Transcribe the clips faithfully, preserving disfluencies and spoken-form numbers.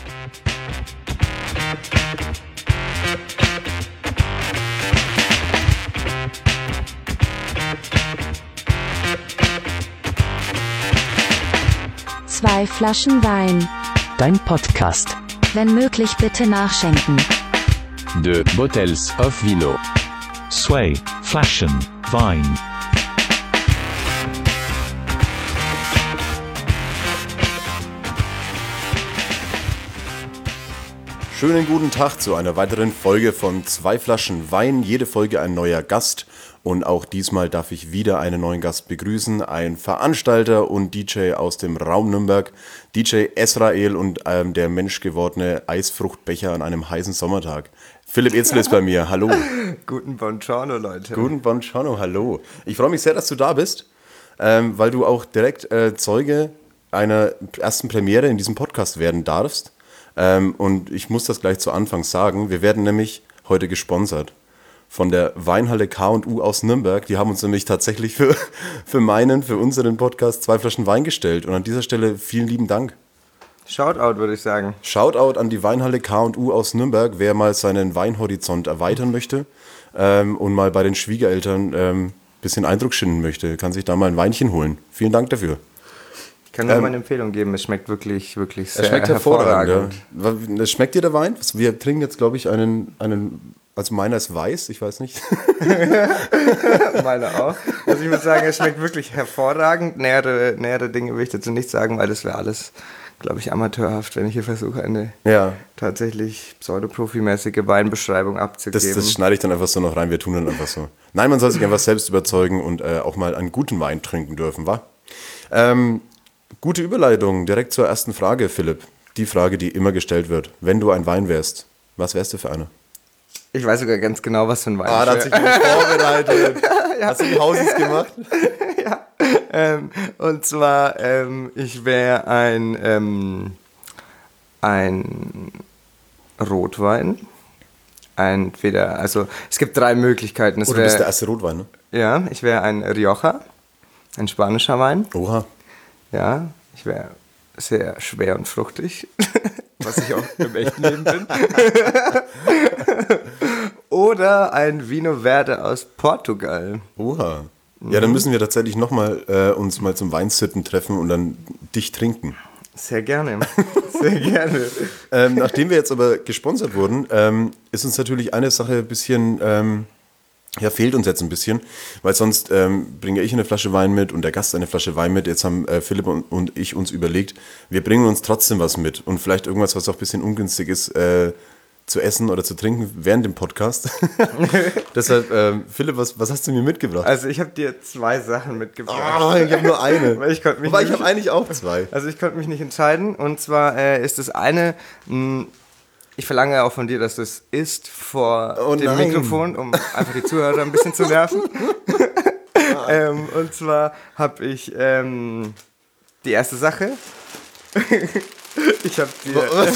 Zwei Flaschen Wein. Dein Podcast. Wenn möglich bitte nachschenken. Deux bottles of vino. Zwei Flaschen Wein. Schönen guten Tag zu einer weiteren Folge von Zwei Flaschen Wein. Jede Folge ein neuer Gast. Und auch diesmal darf ich wieder einen neuen Gast begrüßen, ein Veranstalter und D J aus dem Raum Nürnberg, D J Esrael und ähm, der menschgewordene Eisfruchtbecher an einem heißen Sommertag. Philipp Etzel ist bei mir, hallo. Guten Buongiorno, Leute. Guten Buongiorno, hallo. Ich freue mich sehr, dass du da bist, ähm, weil du auch direkt äh, Zeuge einer ersten Premiere in diesem Podcast werden darfst. Ähm, und ich muss das gleich zu Anfang sagen, wir werden nämlich heute gesponsert von der Weinhalle K und U aus Nürnberg. Die haben uns nämlich tatsächlich für, für meinen, für unseren Podcast zwei Flaschen Wein gestellt. Und an dieser Stelle vielen lieben Dank. Shoutout, würde ich sagen. Shoutout an die Weinhalle K und U aus Nürnberg, wer mal seinen Weinhorizont erweitern möchte ähm, und mal bei den Schwiegereltern ein ähm, bisschen Eindruck schinden möchte, kann sich da mal ein Weinchen holen. Vielen Dank dafür. Ich kann nur Ähm, meine Empfehlung geben, es schmeckt wirklich, wirklich sehr Es schmeckt hervorragend. hervorragend. Ja. Schmeckt dir der Wein? Wir trinken jetzt, glaube ich, einen, einen, also meiner ist weiß, ich weiß nicht. Meine auch. Also ich muss sagen, es schmeckt wirklich hervorragend. Nähere, nähere Dinge will ich dazu nicht sagen, weil das wäre alles, glaube ich, amateurhaft, wenn ich hier versuche, eine Ja. tatsächlich pseudoprofimäßige Weinbeschreibung abzugeben. Das, das schneide ich dann einfach so noch rein, wir tun dann einfach so. Nein, man soll sich einfach selbst überzeugen und äh, auch mal einen guten Wein trinken dürfen, wa? Ähm, gute Überleitung, direkt zur ersten Frage, Philipp. Die Frage, die immer gestellt wird. Wenn du ein Wein wärst, was wärst du für einer? Ich weiß sogar ganz genau, was für ein Wein Ah, da hat sich jemand vorbereitet. Ja. Hast du die Hausis gemacht? Ja. Ähm, und zwar, ähm, ich wäre ein, ähm, ein Rotwein. Entweder, also es gibt drei Möglichkeiten. Es Oh, du bist der wär, erste Rotwein, ne? ja, ich wäre ein Rioja, ein spanischer Wein. Oha. Ja, ich wäre sehr schwer und fruchtig, was ich auch im echten Leben bin. Oder ein Vino Verde aus Portugal. Oha. Ja, dann müssen wir tatsächlich nochmal äh, uns mal zum Weinsitten treffen und dann dich trinken. Sehr gerne, sehr gerne. Ähm, nachdem wir jetzt aber gesponsert wurden, ähm, ist uns natürlich eine Sache ein bisschen, ähm, ja, fehlt uns jetzt ein bisschen, weil sonst ähm, bringe ich eine Flasche Wein mit und der Gast eine Flasche Wein mit. Jetzt haben äh, Philipp und, und ich uns überlegt, wir bringen uns trotzdem was mit und vielleicht irgendwas, was auch ein bisschen ungünstig ist, äh, zu essen oder zu trinken während dem Podcast. Deshalb, ähm, Philipp, was, was hast du mir mitgebracht? Also ich habe dir zwei Sachen mitgebracht. Ah, ich habe nur eine. Weil ich konnte mich Wobei, ich nicht- habe eigentlich auch zwei. Also ich konnte mich nicht entscheiden und zwar äh, ist das eine, mh, ich verlange auch von dir, dass du es isst vor Oh dem nein. Mikrofon, um einfach die Zuhörer ein bisschen zu nerven. ähm, und zwar habe ich ähm, die erste Sache. Ich habe dir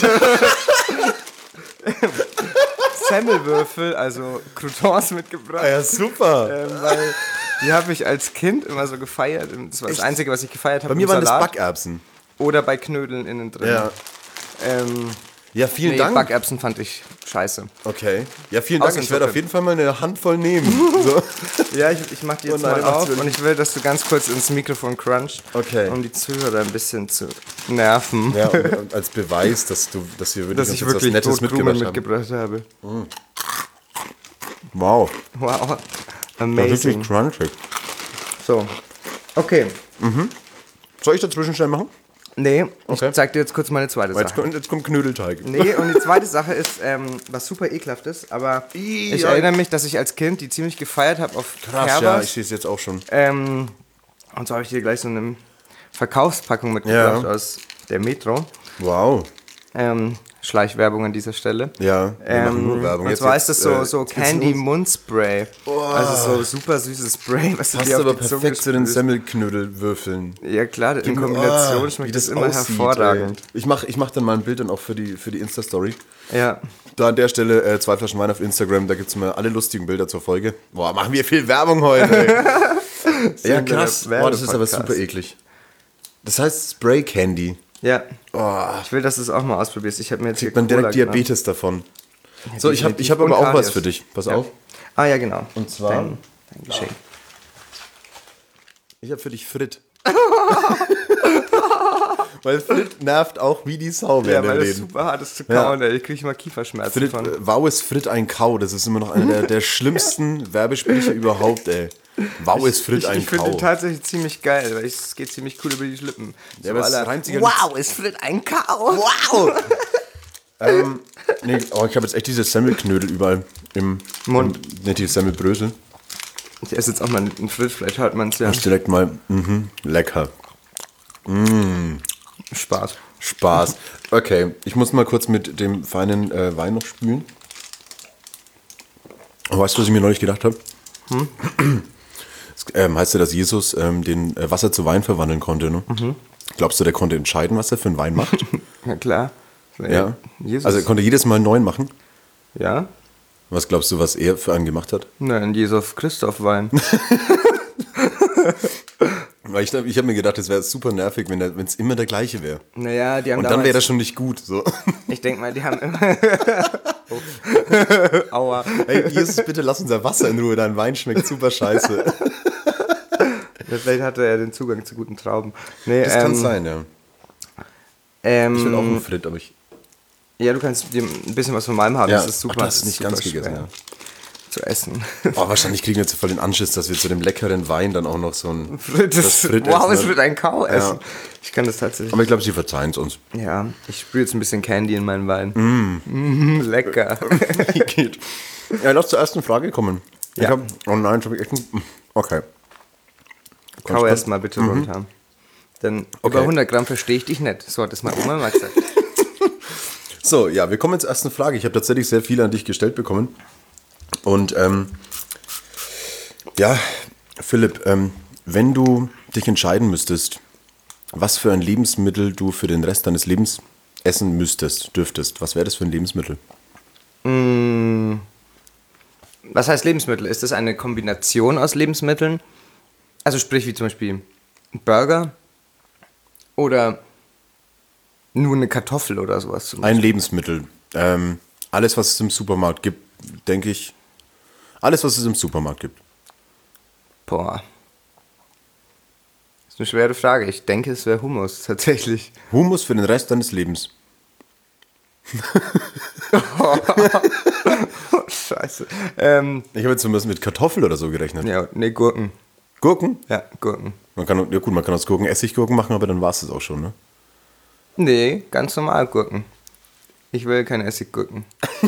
Semmelwürfel, also Croutons mitgebracht. Ja, super. Ähm, weil die habe ich als Kind immer so gefeiert. Das war das Echt? Einzige, was ich gefeiert habe. Bei mir im waren das Salat. Backerbsen. Oder bei Knödeln innen drin. Ja. Ähm, Ja, vielen nee, Dank. Backerbsen fand ich scheiße. Okay. Ja, vielen Dank. Außer Ich werde insofern. auf jeden Fall mal eine Handvoll nehmen. So. Ja, ich, ich mach die jetzt Oh nein, mal du machst auf wirklich- und ich will, dass du ganz kurz ins Mikrofon crunchst, Okay. um die Zuhörer ein bisschen zu nerven, Ja, und, und als Beweis, dass, du, dass wir wirklich, dass uns ich jetzt wirklich was Nettes Brotkrumen mitgebracht haben. mitgebracht habe. Wow. Wow, War amazing. wirklich crunchig. So, okay. Soll ich dazwischen schnell machen? Nee, Okay. ich zeig dir jetzt kurz meine zweite Jetzt Sache. kommt, jetzt kommt Knödelteig. Nee, und die zweite Sache ist, ähm, was super ekelhaft ist, aber Ih, ich ja. erinnere mich, dass ich als Kind die ziemlich gefeiert habe auf Krass, ja, Kerbers. ich sehe es jetzt auch schon. Ähm, und so habe ich dir gleich so eine Verkaufspackung mitgebracht Ja. aus der Metro. Wow. Ähm, Schleichwerbung an dieser Stelle. Ja, wir machen Ähm, nur Werbung. und Jetzt- zwar jetzt, ist das so, äh, so jetzt geht's Candy los. Mundspray. Also so super süßes Spray, was du Passt dir auf aber die Zunge perfekt zu den sprühst. Semmelknödelwürfeln. Ja klar, in Kombination Ah, schmeckt wie das immer aussieht, hervorragend. ey. Ich mache ich mach dann mal ein Bild dann auch für die, für die Insta-Story. Ja. Da an der Stelle äh, zwei Flaschen Wein auf Instagram, da gibt es immer alle lustigen Bilder zur Folge. Boah, machen wir viel Werbung heute. Ey. Ja, krass. der Boah, das ist aber Werbepodcast. super eklig. Das heißt Spray Candy. Ja. Oh, Ich will, dass du es auch mal ausprobierst. Ich habe mir jetzt kriegt hier man direkt Cola gemacht. Diabetes davon. So, ich habe definitiv. ich hab aber Und auch was Karies. für dich. Pass Ja. auf. Ah ja, genau. Und zwar- Dein, dein Geschenk. Ich habe für dich Frit. Weil Frit nervt auch wie die Sau Ja, während weil dem das Reden. super hart ist zu Ja. kauen. ey. Ich kriege mal Kieferschmerzen Frit, von. äh, wow ist Frit ein Kau. Das ist immer noch einer der, der schlimmsten Werbesprecher überhaupt, ey. Wow ist Frit Ich, ein ich finde Kau. den tatsächlich ziemlich geil, weil ich- es geht ziemlich cool über die Lippen. Ja, aber es alle, reimt sich ja wow, ist Frit ein Kau? Wow! ähm, nee, oh, ich habe jetzt echt diese Semmelknödel überall im Mund. Im, nicht die Semmelbrösel. Ich esse jetzt auch mal einen Frit, vielleicht hört man es ja. Das ist direkt mal, mhm, lecker. Spaß. Spaß. Okay, ich muss mal kurz mit dem feinen äh, Wein noch spülen. Und weißt du, was ich mir neulich gedacht habe? Hm? Es ähm, heißt ja, dass Jesus ähm, den äh, Wasser zu Wein verwandeln konnte. Ne? Mhm. Glaubst du, der konnte entscheiden, was er für einen Wein macht? Ja, klar. Ja. Jesus. Also er konnte jedes Mal einen neuen machen. Ja? Was glaubst du, was er für einen gemacht hat? Nein, Jesus Christoph Wein. Weil ich, ich habe mir gedacht, es wäre super nervig, wenn es immer der gleiche wäre. Naja, die haben Und dann damals- wäre das schon nicht gut. So. Ich denke mal, die haben immer... Aua. Hey, Jesus, bitte lass unser Wasser in Ruhe, dein Wein schmeckt super scheiße. Vielleicht hatte er den Zugang zu guten Trauben. Nee, Das ähm, kann sein, ja. Ähm, Ich will auch einen Frit, aber ich... Ja, du kannst dir ein bisschen was von meinem haben. Ja, Das ist super. ach, du hast es das ist nicht super ganz gegessen, schwer ja. zu essen. Oh, wahrscheinlich kriegen wir jetzt voll den Anschiss, dass wir zu dem leckeren Wein dann auch noch so ein... Das, Frit wow, essen, es ne? wird ein Kau essen. Ja. Ich kann das tatsächlich. Aber ich glaube, sie verzeihen es uns. Ja, ich sprühe jetzt ein bisschen Candy in meinen Wein. Mm. Lecker. Geht. Ja, lass zur ersten Frage kommen. Ich Ja. hab, oh nein, ich habe echt ein... Okay. Kau erst mal bitte runter. Denn Mhm. Okay. über hundert Gramm verstehe ich dich nicht. So hat es mal Oma mal gesagt. So, ja, wir kommen zur ersten Frage. Ich habe tatsächlich sehr viele an dich gestellt bekommen. Und ähm, ja, Philipp, ähm, wenn du dich entscheiden müsstest, was für ein Lebensmittel du für den Rest deines Lebens essen müsstest, dürftest, was wäre das für ein Lebensmittel? Was heißt Lebensmittel? Ist das eine Kombination aus Lebensmitteln? Also sprich wie zum Beispiel ein Burger oder nur eine Kartoffel oder sowas. Zum Ein Beispiel. Lebensmittel. Ähm, alles, was es im Supermarkt gibt, denke ich. Alles, was es im Supermarkt gibt. Boah. Das ist eine schwere Frage. Ich denke, es wäre Hummus tatsächlich. Hummus für den Rest deines Lebens. Scheiße. Ähm, Ich habe jetzt zumindest mit Kartoffel oder so gerechnet. ja, ne, Gurken. Gurken? Ja, Gurken. Man kann, ja gut, man kann aus Gurken Essiggurken machen, aber dann war es das auch schon, ne? Nee, ganz normal Gurken. Ich will keine Essiggurken.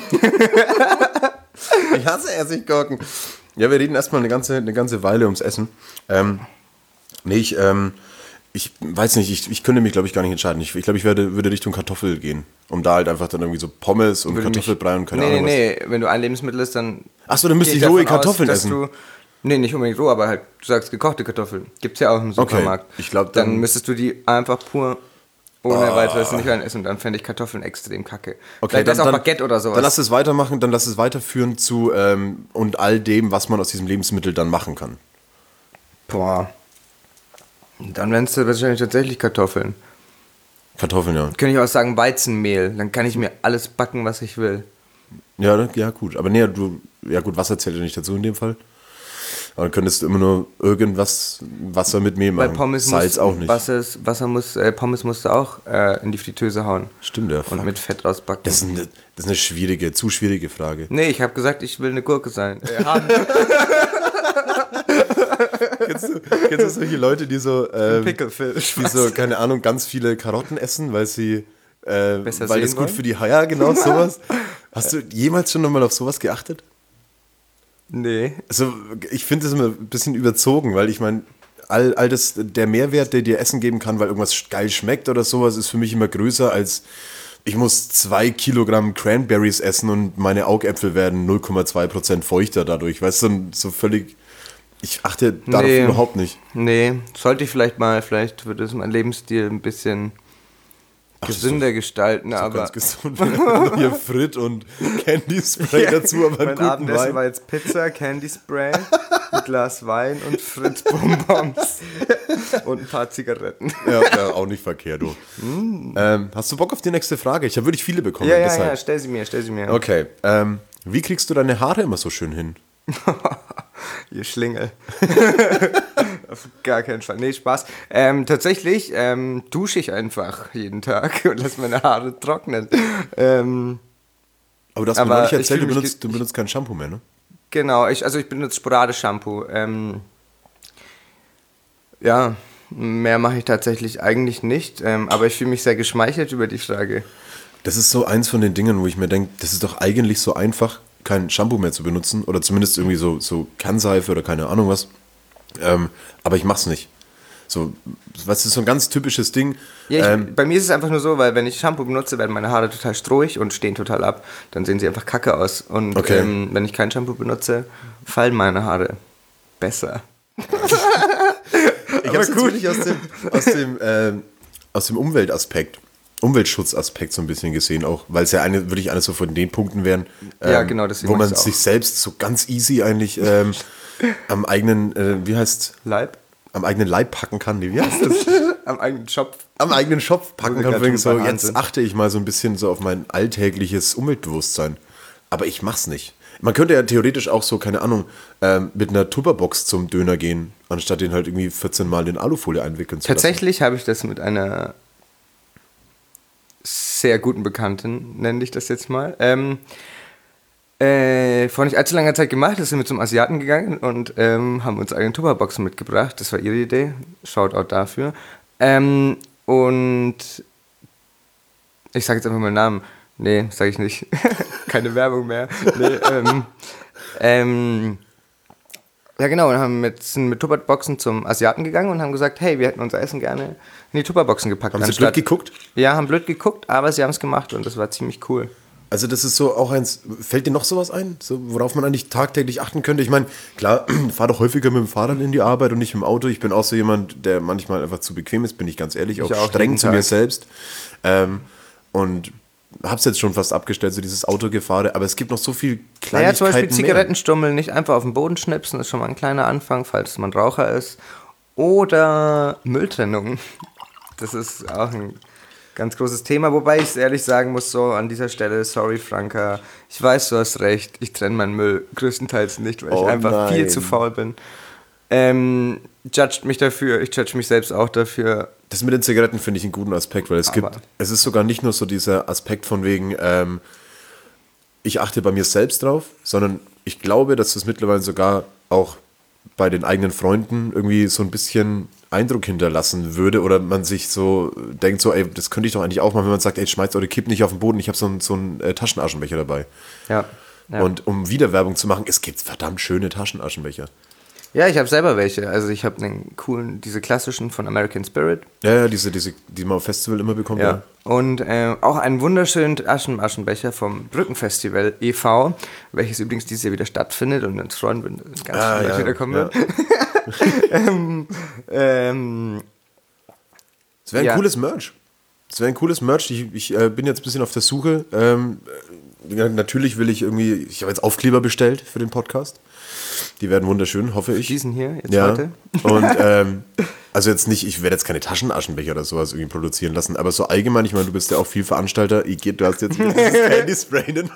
Ich hasse Essiggurken. Ja, wir reden erstmal eine ganze, eine ganze Weile ums Essen. Ähm, nee, ich, ähm, ich weiß nicht, ich, ich könnte mich, glaube ich, gar nicht entscheiden. Ich, ich glaube, ich werde, würde Richtung Kartoffel gehen. Um da halt einfach dann irgendwie so Pommes und Würde mich- Kartoffelbrei und keine nee, Ahnung Nee, nee, wenn du ein Lebensmittel isst, dann... Ach so, dann müsste gehe ich rohe davon aus, Kartoffeln dass essen. Du, nee, nicht unbedingt roh, aber halt, du sagst gekochte Kartoffeln. Gibt's ja auch im Supermarkt. ich glaub, dann, dann- müsstest du die einfach pur ohne weiteres nicht rein essen und dann fände ich Kartoffeln extrem kacke. Vielleicht das auch Baguette oder sowas. Dann lass es weitermachen, dann lass es weiterführen zu ähm, und all dem, was man aus diesem Lebensmittel dann machen kann. Boah. Dann wären es wahrscheinlich tatsächlich Kartoffeln. Kartoffeln, ja. Könnte ich auch sagen Weizenmehl. Dann kann ich mir alles backen, was ich will. Ja, ne? Ja, gut. Aber nee, du, ja gut, Wasser zählt ja nicht dazu in dem Fall. Aber dann könntest du immer nur irgendwas Wasser mit Mehl Bei machen. Pommes Salz muss, auch nicht. Wasser, ist- Wasser muss, äh, Pommes musst du auch äh, in die Fritteuse hauen. Stimmt, ja. Und fuck. mit Fett rausbacken. Das ist, eine, das ist eine schwierige, zu schwierige Frage. Nee, ich habe gesagt, ich will eine Gurke sein. Äh, haben. Kennst du, kennst du solche Leute, die so, ähm, Pickelfisch. die so, keine Ahnung, ganz viele Karotten essen, weil sie, äh, Besser weil sehen das gut wollen? für die Haie, genau sowas. Hast du jemals schon nochmal auf sowas geachtet? Nee. Also, ich finde das immer ein bisschen überzogen, weil ich meine, all, all das, der Mehrwert, der dir Essen geben kann, weil irgendwas geil schmeckt oder sowas, ist für mich immer größer als ich muss zwei Kilogramm Cranberries essen und meine Augäpfel werden null Komma zwei Prozent feuchter dadurch. Weißt du, so völlig. Ich achte darauf Nee. überhaupt nicht. Nee, sollte ich vielleicht mal, vielleicht würde es mein Lebensstil ein bisschen Ach, das ist gesünder gestalten, So aber ganz gesund. Hier Frit und Candy Spray dazu, aber einen mein guten Abendessen Wein. war jetzt Pizza, Candy Spray, ein Glas Wein und Fritz Bonbons. Und ein paar Zigaretten. Ja, ja, auch nicht verkehrt, du. ähm, hast du Bock auf die nächste Frage? Ich habe wirklich viele bekommen. Ja, ja, deshalb. ja, stell sie mir, stell sie mir. Okay, ähm, wie kriegst du deine Haare immer so schön hin? Ihr Schlingel. Auf gar keinen Fall. Nee, Spaß. Ähm, tatsächlich ähm, dusche ich einfach jeden Tag und lasse meine Haare trocknen. Ähm, Aber du hast Aber mir neulich ich erzählt, du fühl mich benutzt, ge- du benutzt kein Shampoo mehr, ne? genau, ich, also ich benutze sporadisch Shampoo. Ähm, ja, mehr mache ich tatsächlich eigentlich nicht. Ähm, aber ich fühle mich sehr geschmeichelt über die Frage. Das ist so eins von den Dingen, wo ich mir denke, das ist doch eigentlich so einfach, kein Shampoo mehr zu benutzen oder zumindest irgendwie so, so Kernseife oder keine Ahnung was. Ähm, aber ich mach's nicht. So, was ist so ein ganz typisches Ding? Ja, ich, ähm, bei mir ist es einfach nur so, weil wenn ich Shampoo benutze, werden meine Haare total strohig und stehen total ab. Dann sehen sie einfach kacke aus. Und Okay. ähm, wenn ich kein Shampoo benutze, fallen meine Haare besser. ich hab's jetzt wirklich aus dem, aus dem, ähm, aus dem Umweltaspekt, Umweltschutzaspekt so ein bisschen gesehen, auch, weil es ja eine, wirklich eines so von den Punkten wären, ähm, Ja, genau, deswegen wo man mach ich's auch. sich selbst so ganz easy eigentlich ähm, am eigenen, äh, wie heißt, Leib? am eigenen Leib packen kann. Nee, wie heißt das? Am eigenen Schopf. Am eigenen Schopf packen kann. Gerade So, schon bei Hand jetzt sind. achte ich mal so ein bisschen so auf mein alltägliches Umweltbewusstsein. Aber ich mach's nicht. Man könnte ja theoretisch auch so, keine Ahnung, ähm, mit einer Tupperbox zum Döner gehen, anstatt den halt irgendwie vierzehn Mal in Alufolie einwickeln zu Tatsächlich habe ich das mit einer sehr guten Bekannten, nenne ich das jetzt mal, ähm, äh, vor nicht allzu langer Zeit gemacht. Da sind wir zum Asiaten gegangen und ähm, haben uns eigene Tupperboxen mitgebracht. Das war ihre Idee. Shoutout dafür. Ähm, und ich sage jetzt einfach mal den Namen. Nee, sage ich nicht. Keine Werbung mehr. Nee, ähm, ähm, ja genau, und haben mit, sind mit Tupperboxen zum Asiaten gegangen und haben gesagt, hey, wir hätten unser Essen gerne in die Tupperboxen gepackt. Haben Sie Anstatt- blöd geguckt? Ja, haben blöd geguckt, aber sie haben es gemacht und das war ziemlich cool. Also das ist so auch eins, fällt dir noch sowas ein, so, worauf man eigentlich tagtäglich achten könnte? Ich meine, klar, fahr doch häufiger mit dem Fahrrad in die Arbeit und nicht mit dem Auto. Ich bin auch so jemand, der manchmal einfach zu bequem ist, bin ich ganz ehrlich, auch, auch streng jeden zu mir Tag. selbst. Ähm, und hab's jetzt schon fast abgestellt, so dieses Autogefahre, aber es gibt noch so viel Naja, zum Kleinigkeiten Beispiel Zigarettenstummel nicht einfach auf den Boden schnipsen, ist schon mal ein kleiner Anfang, falls man Raucher ist. Oder Mülltrennung. Das ist auch ein ganz großes Thema, wobei ich ehrlich sagen muss, so an dieser Stelle, sorry Franka, ich weiß, du hast recht, ich trenne meinen Müll größtenteils nicht, weil Oh ich einfach nein. viel zu faul bin. Ähm, judgt mich dafür, ich judge mich selbst auch dafür. Das mit den Zigaretten finde ich einen guten Aspekt, weil es Aber- gibt, es ist sogar nicht nur so dieser Aspekt von wegen, ähm, ich achte bei mir selbst drauf, sondern ich glaube, dass das mittlerweile sogar auch bei den eigenen Freunden irgendwie so ein bisschen Eindruck hinterlassen würde oder man sich so denkt, so, ey, das könnte ich doch eigentlich auch machen, wenn man sagt, ey, schmeißt eure Kipp nicht auf den Boden, ich habe so einen, so einen äh, Taschenaschenbecher dabei. Ja. Ja. Und um wieder Werbung zu machen, es gibt verdammt schöne Taschenaschenbecher. Ja, ich habe selber welche. Also ich habe einen coolen, diese klassischen von American Spirit. Ja, ja, diese, diese, die man auf Festival immer bekommt. Ja. Und äh, auch einen wunderschönen Aschen-Aschenbecher vom Brückenfestival e V, welches übrigens dieses Jahr wieder stattfindet und uns freuen, wenn ganz Ah, viele Leute ja, wieder kommen ja. werden. ähm, ähm, Es wäre ein Ja. cooles Merch. Es wäre ein cooles Merch. Ich, ich äh, bin jetzt ein bisschen auf der Suche. Ähm, äh, ja, natürlich will ich irgendwie, ich habe jetzt Aufkleber bestellt für den Podcast. Die werden wunderschön, hoffe ich. diesen hier, jetzt Ja. heute. Und ähm, also jetzt nicht, ich werde jetzt keine Taschenaschenbecher oder sowas irgendwie produzieren lassen, aber so allgemein, ich meine, du bist ja auch viel Veranstalter. Ich geh, du hast jetzt wieder dieses Candy Sprayen.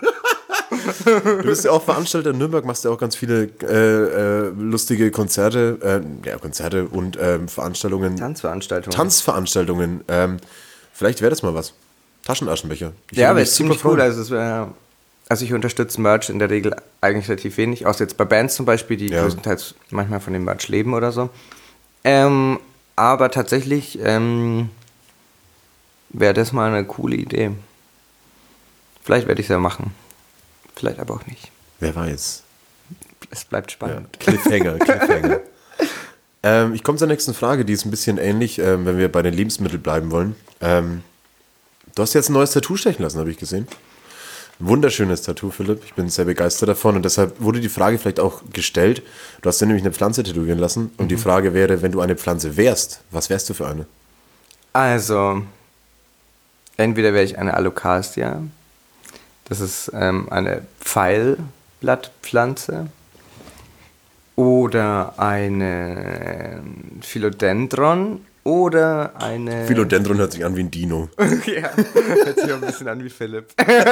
Du bist ja auch Veranstalter in Nürnberg, machst ja auch ganz viele äh, äh, lustige Konzerte, äh, ja, Konzerte und ähm, Veranstaltungen. Tanzveranstaltungen. Tanzveranstaltungen. Ähm, vielleicht wäre das mal was. Taschenaschenbecher. Ich Ja, würde aber mich ist ziemlich super cool. freuen. Also, es wär, also ich unterstütze Merch in der Regel eigentlich relativ wenig, außer jetzt bei Bands zum Beispiel, die Ja. größtenteils manchmal von dem Merch leben oder so. Ähm, aber tatsächlich ähm, wäre das mal eine coole Idee. Vielleicht werde ich es ja machen. Vielleicht aber auch nicht. Wer weiß. Es bleibt Ja. spannend. Cliffhanger, Cliffhanger. ähm, ich komme zur nächsten Frage, die ist ein bisschen ähnlich, ähm, wenn wir bei den Lebensmitteln bleiben wollen. Ähm, du hast jetzt ein neues Tattoo stechen lassen, habe ich gesehen. Ein wunderschönes Tattoo, Philipp. Ich bin sehr begeistert davon und deshalb wurde die Frage vielleicht auch gestellt. Du hast dir nämlich eine Pflanze tätowieren lassen und die Frage wäre, wenn du eine Pflanze wärst, was wärst du für eine? Also, entweder wäre ich eine Alocasia. Das ist ähm, eine Pfeilblattpflanze. oder eine Philodendron oder eine... Philodendron hört sich an wie ein Dino. Ja, hört sich auch ein bisschen an wie Philipp.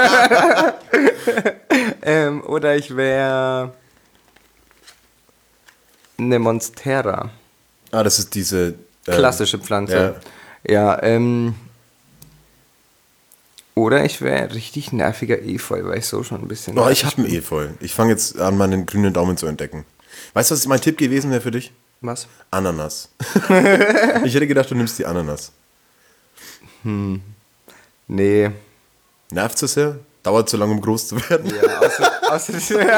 ähm, oder ich wäre eine Monstera. Ah, das ist diese... Ähm, Klassische Pflanze. Ja, ja ähm... Oder ich wäre richtig nerviger Efeu, weil ich so schon ein bisschen... Oh, ich habe einen Efeu. Ich fange jetzt an, meinen grünen Daumen zu entdecken. Weißt du, was mein Tipp gewesen wäre für dich? Was? Ananas. Ich hätte gedacht, du nimmst die Ananas. Hm. Nee. Nervt es sehr? Dauert zu lange, um groß zu werden? Ja, außer, außerdem,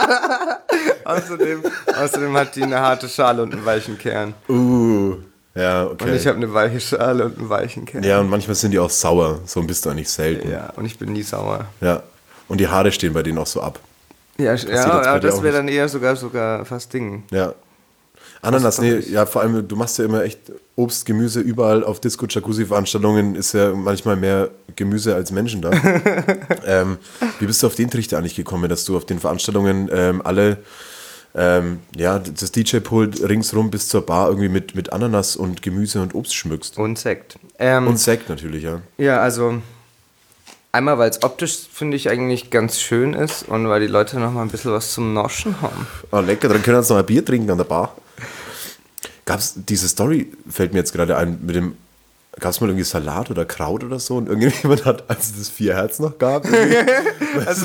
außerdem, außerdem hat die eine harte Schale und einen weichen Kern. Uh, ja, okay. Und ich habe eine weiche Schale und einen weichen Kern. Ja, und manchmal sind die auch sauer. So bist du eigentlich selten. Ja, und ich bin nie sauer. Ja. Und die Haare stehen bei denen auch so ab. Ja, Das ja, sieht jetzt bei aber dir das auch wäre nicht- dann eher sogar, sogar fast Ding. Ja. Ananas, doch nee, nicht. ja, vor allem, du machst ja immer echt Obst, Gemüse, überall auf Disco-Jacuzzi-Veranstaltungen ist ja manchmal mehr Gemüse als Menschen da. ähm, wie bist du auf den Trichter eigentlich gekommen, dass du auf den Veranstaltungen ähm, alle, ähm, ja, das D J-Pult ringsrum bis zur Bar irgendwie mit, mit Ananas und Gemüse und Obst schmückst? Und Sekt. Ähm, Und Sekt natürlich, ja. Ja, also einmal, weil es optisch, finde ich, eigentlich ganz schön ist und weil die Leute noch mal ein bisschen was zum Noschen haben. Oh, lecker, dann können wir uns noch ein Bier trinken an der Bar. Gab's diese Story, fällt mir jetzt gerade ein, mit dem, gab es mal irgendwie Salat oder Kraut oder so und irgendjemand hat, als es das vier Herz noch gab, also,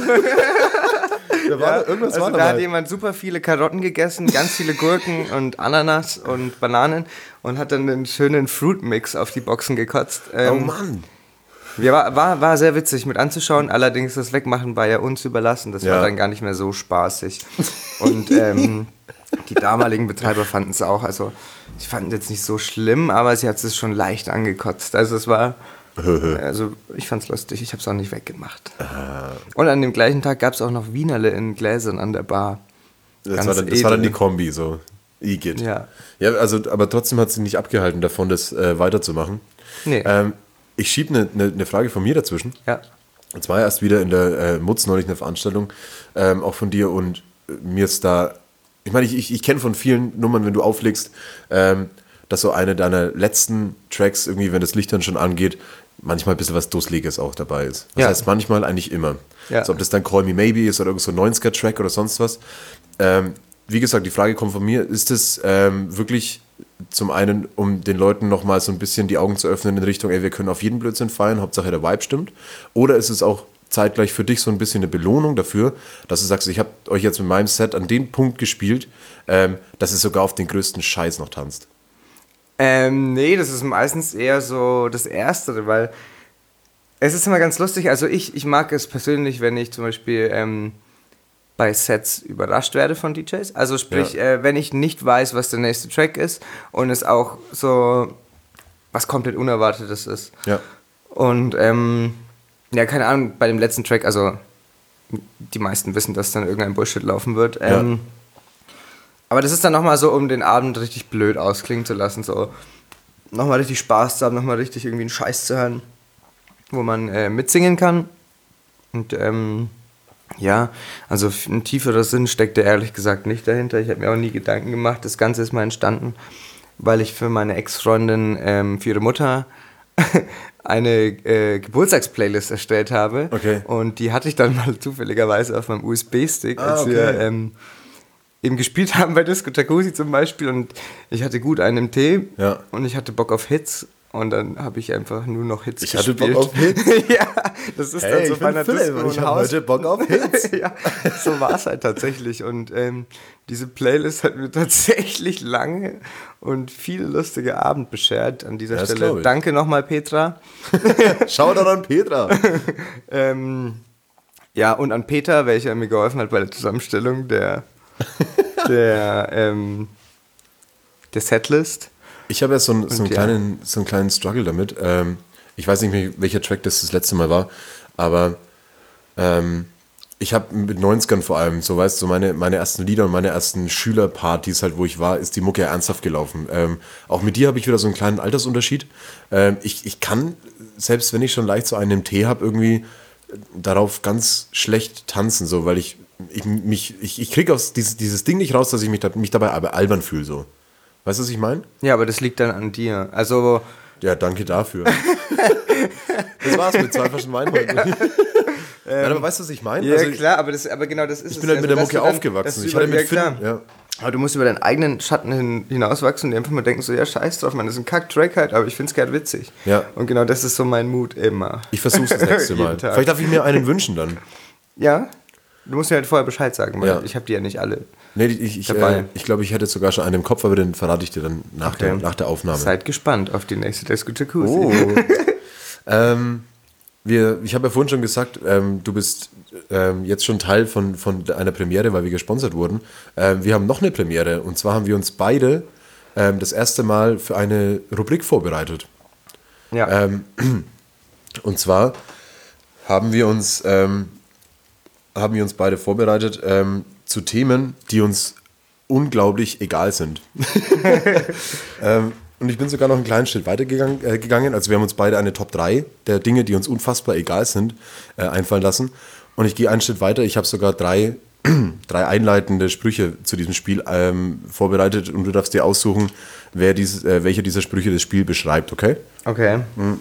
da war da, irgendwas Also war da da hat mal. jemand super viele Karotten gegessen, ganz viele Gurken und Ananas und Bananen und hat dann einen schönen Fruit-Mix auf die Boxen gekotzt. Oh Ähm, Mann. Ja, war, war, war sehr witzig mit anzuschauen, allerdings das Wegmachen war ja uns überlassen, das Ja. war dann gar nicht mehr so spaßig. Und ähm, die damaligen Betreiber fanden es auch, also sie fanden es jetzt nicht so schlimm, aber sie hat es schon leicht angekotzt. Also es war, also ich fand es lustig, ich habe es auch nicht weggemacht. Und an dem gleichen Tag gab es auch noch Wienerle in Gläsern an der Bar. Das, Ganz war dann, das war dann edel. die Kombi, so. Igitt. Ja. Ja, also, aber trotzdem hat sie nicht abgehalten davon, das äh, weiterzumachen. Nee. Ähm, ich schiebe eine ne, ne Frage von mir dazwischen. Ja. Und zwar erst wieder in der äh, Mutz neulich eine Veranstaltung, ähm, auch von dir und äh, mir ist da, ich meine, ich, ich, ich kenne von vielen Nummern, wenn du auflegst, ähm, dass so eine deiner letzten Tracks irgendwie, wenn das Licht dann schon angeht, manchmal ein bisschen was Dusseliges auch dabei ist. Das Ja. heißt manchmal, eigentlich immer. Ja. Also ob das dann Call Me Maybe ist oder irgend so ein neunziger-Track oder sonst was. Ähm, wie gesagt, die Frage kommt von mir, ist es ähm, wirklich zum einen, um den Leuten nochmal so ein bisschen die Augen zu öffnen in Richtung, ey, wir können auf jeden Blödsinn feiern, Hauptsache der Vibe stimmt? Oder ist es auch zeitgleich für dich so ein bisschen eine Belohnung dafür, dass du sagst, ich habe euch jetzt mit meinem Set an den Punkt gespielt, ähm, dass ihr sogar auf den größten Scheiß noch tanzt? Ähm, nee, das ist meistens eher so das Erstere, weil es ist immer ganz lustig, also ich, ich mag es persönlich, wenn ich zum Beispiel ähm, bei Sets überrascht werde von D Js, also sprich, Ja. äh, wenn ich nicht weiß, was der nächste Track ist und es auch so was komplett Unerwartetes ist. Ja. Und ähm, ja, keine Ahnung, bei dem letzten Track, also die meisten wissen, dass dann irgendein Bullshit laufen wird. Ähm, Ja. Aber das ist dann nochmal so, um den Abend richtig blöd ausklingen zu lassen, so nochmal richtig Spaß zu haben, nochmal richtig irgendwie einen Scheiß zu hören, wo man äh, mitsingen kann. Und ähm, ja, also ein tieferer Sinn steckt da ehrlich gesagt nicht dahinter. Ich habe mir auch nie Gedanken gemacht. Das Ganze ist mal entstanden, weil ich für meine Ex-Freundin, ähm, für ihre Mutter, eine äh, Geburtstagsplaylist erstellt habe. Okay. Und die hatte ich dann mal zufälligerweise auf meinem U S B-Stick, Ah, als okay. wir ähm, eben gespielt haben bei Disco Jacuzzi zum Beispiel. Und ich hatte gut einen im Tee Ja. und ich hatte Bock auf Hits. Und dann habe ich einfach nur noch Hits Ich hatte gespielt. Bock auf Hits? Ja, das ist dann so bei einer Disco ich im habe Haus. heute Bock auf Hits. Ja, so war es halt tatsächlich. Und ähm, diese Playlist hat mir tatsächlich lange und viele lustige Abend beschert. An dieser Ja, das glaub Stelle ich. danke nochmal, Petra. Schau doch an Petra. Ähm, ja, und an Peter, welcher mir geholfen hat bei der Zusammenstellung der, der, ähm, der Setlist. Ich habe ja so, einen- so, einen Und ja. kleinen, so einen kleinen Struggle damit. Ähm, ich weiß nicht mehr, welcher Track das das letzte Mal war, aber ähm, ich habe mit neunzigern vor allem, so weißt du, so meine, meine ersten Lieder und meine ersten Schülerpartys halt, wo ich war, ist die Mucke ja ernsthaft gelaufen. Ähm, auch mit dir habe ich wieder so einen kleinen Altersunterschied. Ähm, ich, ich kann, selbst wenn ich schon leicht so einen im Tee habe, irgendwie darauf ganz schlecht tanzen, so, weil ich ich, mich, ich, ich kriege aus dieses, dieses Ding nicht raus, dass ich mich, da, mich dabei aber albern fühle. So. Weißt du, was ich meine? Ja, aber das liegt dann an dir. Also. Ja, danke dafür. Das war's mit zwei Flaschen Wein heute. Ja. Ähm, aber weißt du, was ich meine? Ja, also, klar, aber, das, aber genau das ist ich es. bin halt ja, mit so, der dass Mucke du dann- aufgewachsen. dass Ich du hatte über- mit ja, Finn, klar. ja. Aber du musst über deinen eigenen Schatten hin, hinauswachsen und einfach mal denken, so, ja, scheiß drauf, man, das ist ein Kack-Track halt, aber ich find's gerade witzig. Ja. Und genau das ist so mein Mut immer. Ich versuch's das nächste Jeden Mal. Tag. Vielleicht darf ich mir einen wünschen dann. Ja? Du musst mir halt vorher Bescheid sagen, weil Ja. ich habe die ja nicht alle. Nee, ich, ich, Dabei. äh, ich glaube, ich hätte sogar schon einen im Kopf, aber den verrate ich dir dann nach, der, Okay. nach der Aufnahme. Seid gespannt auf die nächste Disco Jacuzzi. Oh. ähm, wir, ich habe ja vorhin schon gesagt, ähm, du bist ähm, jetzt schon Teil von, von einer Premiere, weil wir gesponsert wurden. Ähm, wir haben noch eine Premiere und zwar haben wir uns beide ähm, das erste Mal für eine Rubrik vorbereitet. Ja. Ähm, und zwar haben wir uns, ähm, haben wir uns beide vorbereitet ähm, zu Themen, die uns unglaublich egal sind. ähm, und ich bin sogar noch einen kleinen Schritt weiter gegangen, äh, gegangen. Also wir haben uns beide eine Top drei der Dinge, die uns unfassbar egal sind, äh, einfallen lassen. Und ich gehe einen Schritt weiter. Ich habe sogar drei, drei einleitende Sprüche zu diesem Spiel ähm, vorbereitet und du darfst dir aussuchen, wer dieses, äh, welcher dieser Sprüche das Spiel beschreibt, okay? Okay.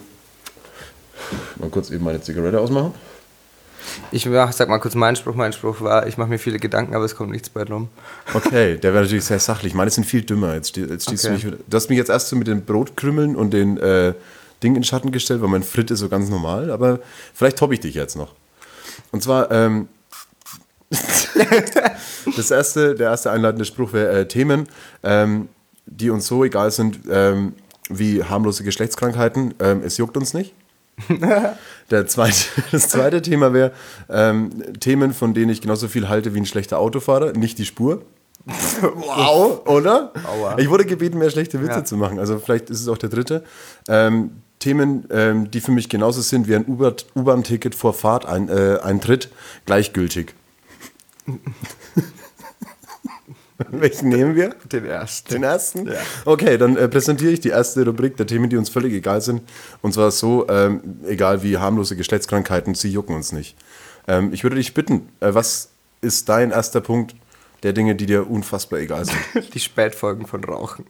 Mal kurz eben meine Zigarette ausmachen. Ich mach, sag mal kurz meinen Spruch. Mein Spruch war, ich mache mir viele Gedanken, aber es kommt nichts bei rum. Okay, der wäre natürlich sehr sachlich. Meine sind viel dümmer. Jetzt, ste- jetzt stehst Okay. du, mich, du hast mich jetzt erst so mit den Brotkrümmeln und den äh, Ding in den Schatten gestellt, weil mein Fritt ist so ganz normal, aber vielleicht toppe ich dich jetzt noch. Und zwar, ähm, das erste, der erste einleitende Spruch wäre äh, Themen, ähm, die uns so egal sind ähm, wie harmlose Geschlechtskrankheiten. Ähm, es juckt uns nicht. Der zweite, das zweite Thema wäre ähm, Themen, von denen ich genauso viel halte wie ein schlechter Autofahrer, nicht die Spur. Wow, oder? Aua. Ich wurde gebeten, mehr schlechte Witze Ja. zu machen. Also vielleicht ist es auch der dritte. Ähm, Themen, ähm, die für mich genauso sind wie ein Uber- U-Bahn-Ticket vor Fahrteintritt, äh, Eintritt, gleichgültig. Welchen nehmen wir? Den ersten. Den ersten? Okay, dann äh, präsentiere ich die erste Rubrik der Themen, die uns völlig egal sind. Und zwar so, ähm, egal wie harmlose Geschlechtskrankheiten, sie jucken uns nicht. Ähm, ich würde dich bitten, äh, was ist dein erster Punkt der Dinge, die dir unfassbar egal sind? Die Spätfolgen von Rauchen.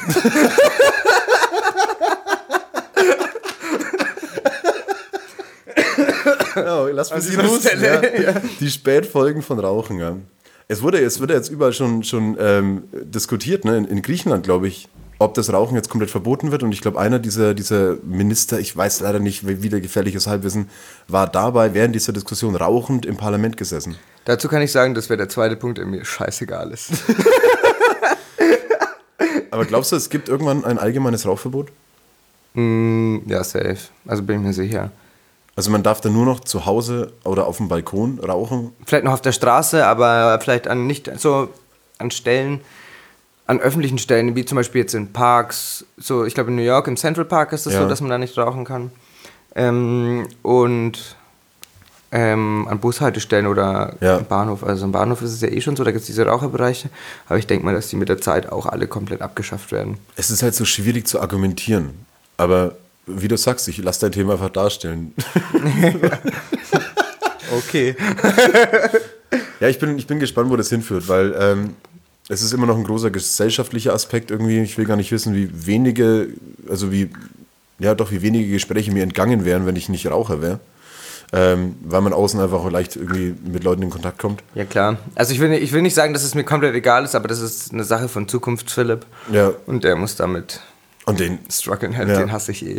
Ja, lass mich Also sie die los. Stelle, Ja. Die Spätfolgen von Rauchen, ja. Es wurde, es wurde jetzt überall schon, schon ähm, diskutiert, ne? in, in Griechenland, glaube ich, ob das Rauchen jetzt komplett verboten wird. Und ich glaube, einer dieser, dieser Minister, ich weiß leider nicht, wie wieder gefährliches Halbwissen, war dabei während dieser Diskussion rauchend im Parlament gesessen. Dazu kann ich sagen, das wäre der zweite Punkt, der mir scheißegal ist. Aber glaubst du, es gibt irgendwann ein allgemeines Rauchverbot? Mm, ja, safe. Also bin ich mir sicher. Also man darf dann nur noch zu Hause oder auf dem Balkon rauchen? Vielleicht noch auf der Straße, aber vielleicht an nicht so an Stellen, an öffentlichen Stellen, wie zum Beispiel jetzt in Parks. So, ich glaube in New York im Central Park ist es Ja. so, dass man da nicht rauchen kann. Ähm, und ähm, an Bushaltestellen oder Ja. am Bahnhof. Also am Bahnhof ist es ja eh schon so, da gibt es diese Raucherbereiche. Aber ich denke mal, dass die mit der Zeit auch alle komplett abgeschafft werden. Es ist halt so schwierig zu argumentieren. Aber wie du sagst, ich lasse dein Thema einfach darstellen. Okay. Ja, ich bin, ich bin gespannt, wo das hinführt, weil ähm, es ist immer noch ein großer gesellschaftlicher Aspekt irgendwie. Ich will gar nicht wissen, wie wenige, also wie, ja doch, wie wenige Gespräche mir entgangen wären, wenn ich nicht Raucher wäre. Ähm, weil man außen einfach auch leicht irgendwie mit Leuten in Kontakt kommt. Ja, klar. Also ich will, nicht, ich will nicht sagen, dass es mir komplett egal ist, aber das ist eine Sache von Zukunfts-Philipp. Ja. Und der muss damit Und den, strugglen, halt, Ja. den hasse ich eh.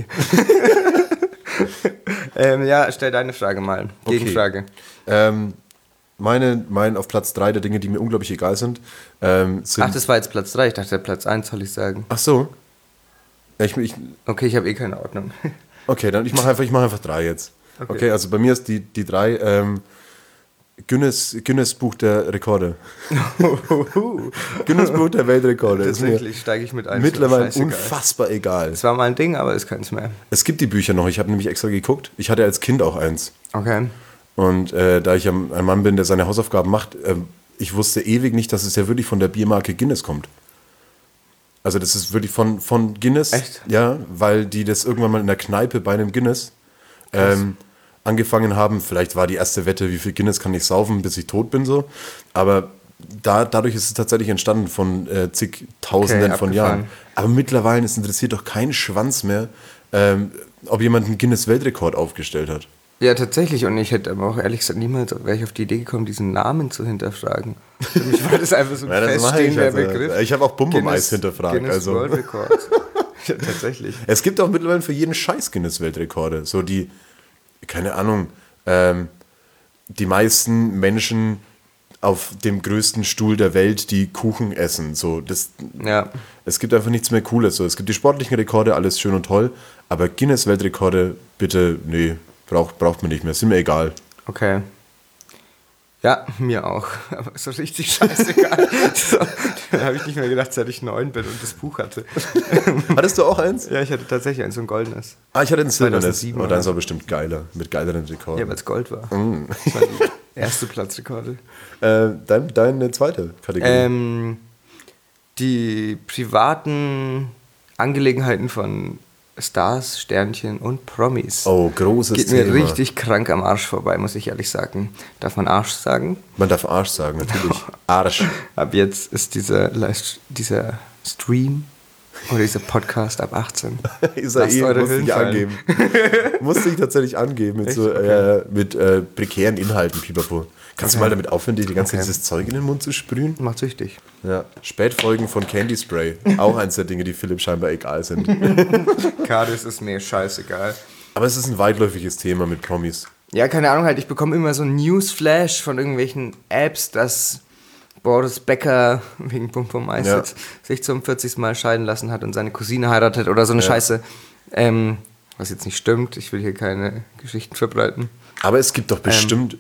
ähm, ja, stell deine Frage mal. Okay. Gegenfrage. ähm, meine, mein auf Platz drei der Dinge, die mir unglaublich egal sind, ähm, sind... Ach, das war jetzt Platz drei. Ich dachte, Platz eins soll ich sagen. Ach so. Ja, ich, ich, Okay, ich habe eh keine Ordnung. okay, dann ich mache einfach, ich mach einfach drei jetzt. Okay. okay, also bei mir ist die, die drei ähm, Guinness, Guinness Buch der Rekorde. Guinness Buch der Weltrekorde. Ist mir Tatsächlich steige ich mit ein. mittlerweile Scheißegal. unfassbar egal. Das war mal ein Ding, aber ist keins mehr. Es gibt die Bücher noch, ich habe nämlich extra geguckt. Ich hatte als Kind auch eins. Okay. Und äh, da ich ein Mann bin, der seine Hausaufgaben macht, äh, ich wusste ewig nicht, dass es ja wirklich von der Biermarke Guinness kommt. Also das ist wirklich von, von Guinness. Echt? Ja, weil die das irgendwann mal in der Kneipe bei einem Guinness ähm, angefangen haben. Vielleicht war die erste Wette, wie viel Guinness kann ich saufen, bis ich tot bin, so. Aber da, dadurch ist es tatsächlich entstanden von äh, zigtausenden Okay, von abgefahren. Jahren. Aber mittlerweile, es interessiert doch keinen Schwanz mehr, ähm, ob jemand einen Guinness-Weltrekord aufgestellt hat. Ja, tatsächlich. Und ich hätte aber auch ehrlich gesagt niemals wäre ich auf die Idee gekommen, diesen Namen zu hinterfragen. Für mich war das einfach so ein Ja, das mache ich, feststehender also. Begriff. Ich habe auch Bum Bum Eis Guinness- hinterfragt. Guinness Also. World Record. Ja, tatsächlich. Es gibt auch mittlerweile für jeden Scheiß Guinness-Weltrekorde. So die, keine Ahnung, ähm, die meisten Menschen auf dem größten Stuhl der Welt, die Kuchen essen. So, das, Ja. Es gibt einfach nichts mehr Cooles. So, es gibt die sportlichen Rekorde, alles schön und toll, aber Guinness-Weltrekorde, bitte, nee, braucht, braucht man nicht mehr. Sind mir egal. Okay. Ja, mir auch. Aber so richtig scheißegal. So, dann habe ich nicht mehr gedacht, seit ich neun bin und das Buch hatte. Hattest du auch eins? Ja, ich hatte tatsächlich eins, so ein goldenes. Ah, ich hatte ein silbernes. zweitausendsieben Oh, oder dann ist so. er bestimmt geiler, mit geileren Rekorden. Ja, weil es Gold war. Mm. Das war die erste Platzrekorde. Äh, dein, deine zweite Kategorie. Ähm, die privaten Angelegenheiten von Stars, Sternchen und Promis. Oh, großes Geht mir Thema. richtig krank am Arsch vorbei, muss ich ehrlich sagen. Darf man Arsch sagen? Man darf Arsch sagen, natürlich. Arsch. Ab jetzt ist dieser, Live- dieser Stream oder dieser Podcast ab achtzehn. Lasst eure musste Hüllen ich fallen. angeben. musste ich tatsächlich angeben mit Echt? so Okay. äh, mit äh, prekären Inhalten, Pipapo. Kannst du Okay. mal damit aufhören, dir die ganze Zeit Okay. dieses Zeug in den Mund zu sprühen? Macht süchtig. Ja. Spätfolgen von Candy Spray. Auch eins der Dinge, die Philipp scheinbar egal sind. Kadis ist mir scheißegal. Aber es ist ein weitläufiges Thema mit Promis. Ja, keine Ahnung, halt, ich bekomme immer so ein Newsflash von irgendwelchen Apps, dass Boris Becker wegen Bum Bum Eis Ja. jetzt sich zum vierzigsten Mal scheiden lassen hat und seine Cousine heiratet oder so eine Ja. Scheiße. Ähm, was jetzt nicht stimmt, ich will hier keine Geschichten verbreiten. Aber es gibt doch Ähm. bestimmt.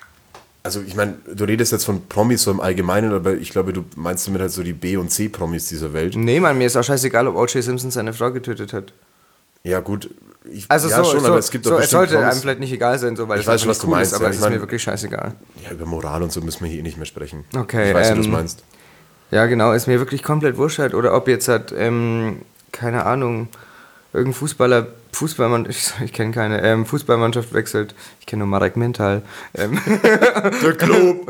Also ich meine, du redest jetzt von Promis so im Allgemeinen, aber ich glaube, du meinst damit halt so die B- und C-Promis dieser Welt. Nee, Mann, mir ist auch scheißegal, ob O J Simpson seine Frau getötet hat. Ja gut, ich, Also ja so, schon, so, aber es gibt doch so es bestimmt sollte Promis. einem vielleicht nicht egal sein, so, weil Ich es weiß einfach schon, was nicht du cool meinst, ist, aber ja. es Ich ist mir mein- wirklich scheißegal. Ja, über Moral und so müssen wir hier eh nicht mehr sprechen. Okay, Ich weiß, wie du das ähm, meinst. Ja, genau, ist mir wirklich komplett wurscht halt. Oder ob jetzt halt, ähm, keine Ahnung, irgendein Fußballer, Fußballmann, ich, ich kenne keine, ähm, Fußballmannschaft wechselt. Ich kenne nur Marek Mental. Ähm, Der Club.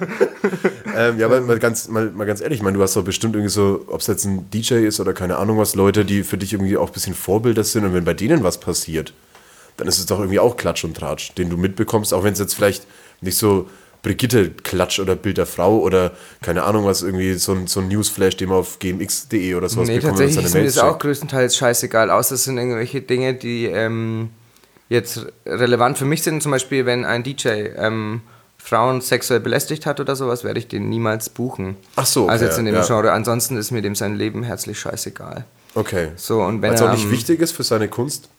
ähm, ja, aber mal ganz, mal, mal ganz ehrlich, ich meine, du hast doch bestimmt irgendwie so, ob es jetzt ein D J ist oder keine Ahnung was, Leute, die für dich irgendwie auch ein bisschen Vorbilder sind und wenn bei denen was passiert, dann ist es doch irgendwie auch Klatsch und Tratsch, den du mitbekommst, auch wenn es jetzt vielleicht nicht so Brigitte Klatsch oder Bild der Frau oder keine Ahnung was, irgendwie so ein, so ein Newsflash, den man auf gmx punkt de oder sowas nee, bekommt. wenn man tatsächlich seine ist mir Mails das auch checkt. größtenteils scheißegal, außer es sind irgendwelche Dinge, die ähm, jetzt relevant für mich sind. Zum Beispiel, wenn ein D J ähm, Frauen sexuell belästigt hat oder sowas, werde ich den niemals buchen. Ach so, okay, Also jetzt in dem ja. Genre. Ansonsten ist mir dem sein Leben herzlich scheißegal. Okay. So, und wenn Weil es er auch nicht am- wichtig ist für seine Kunst.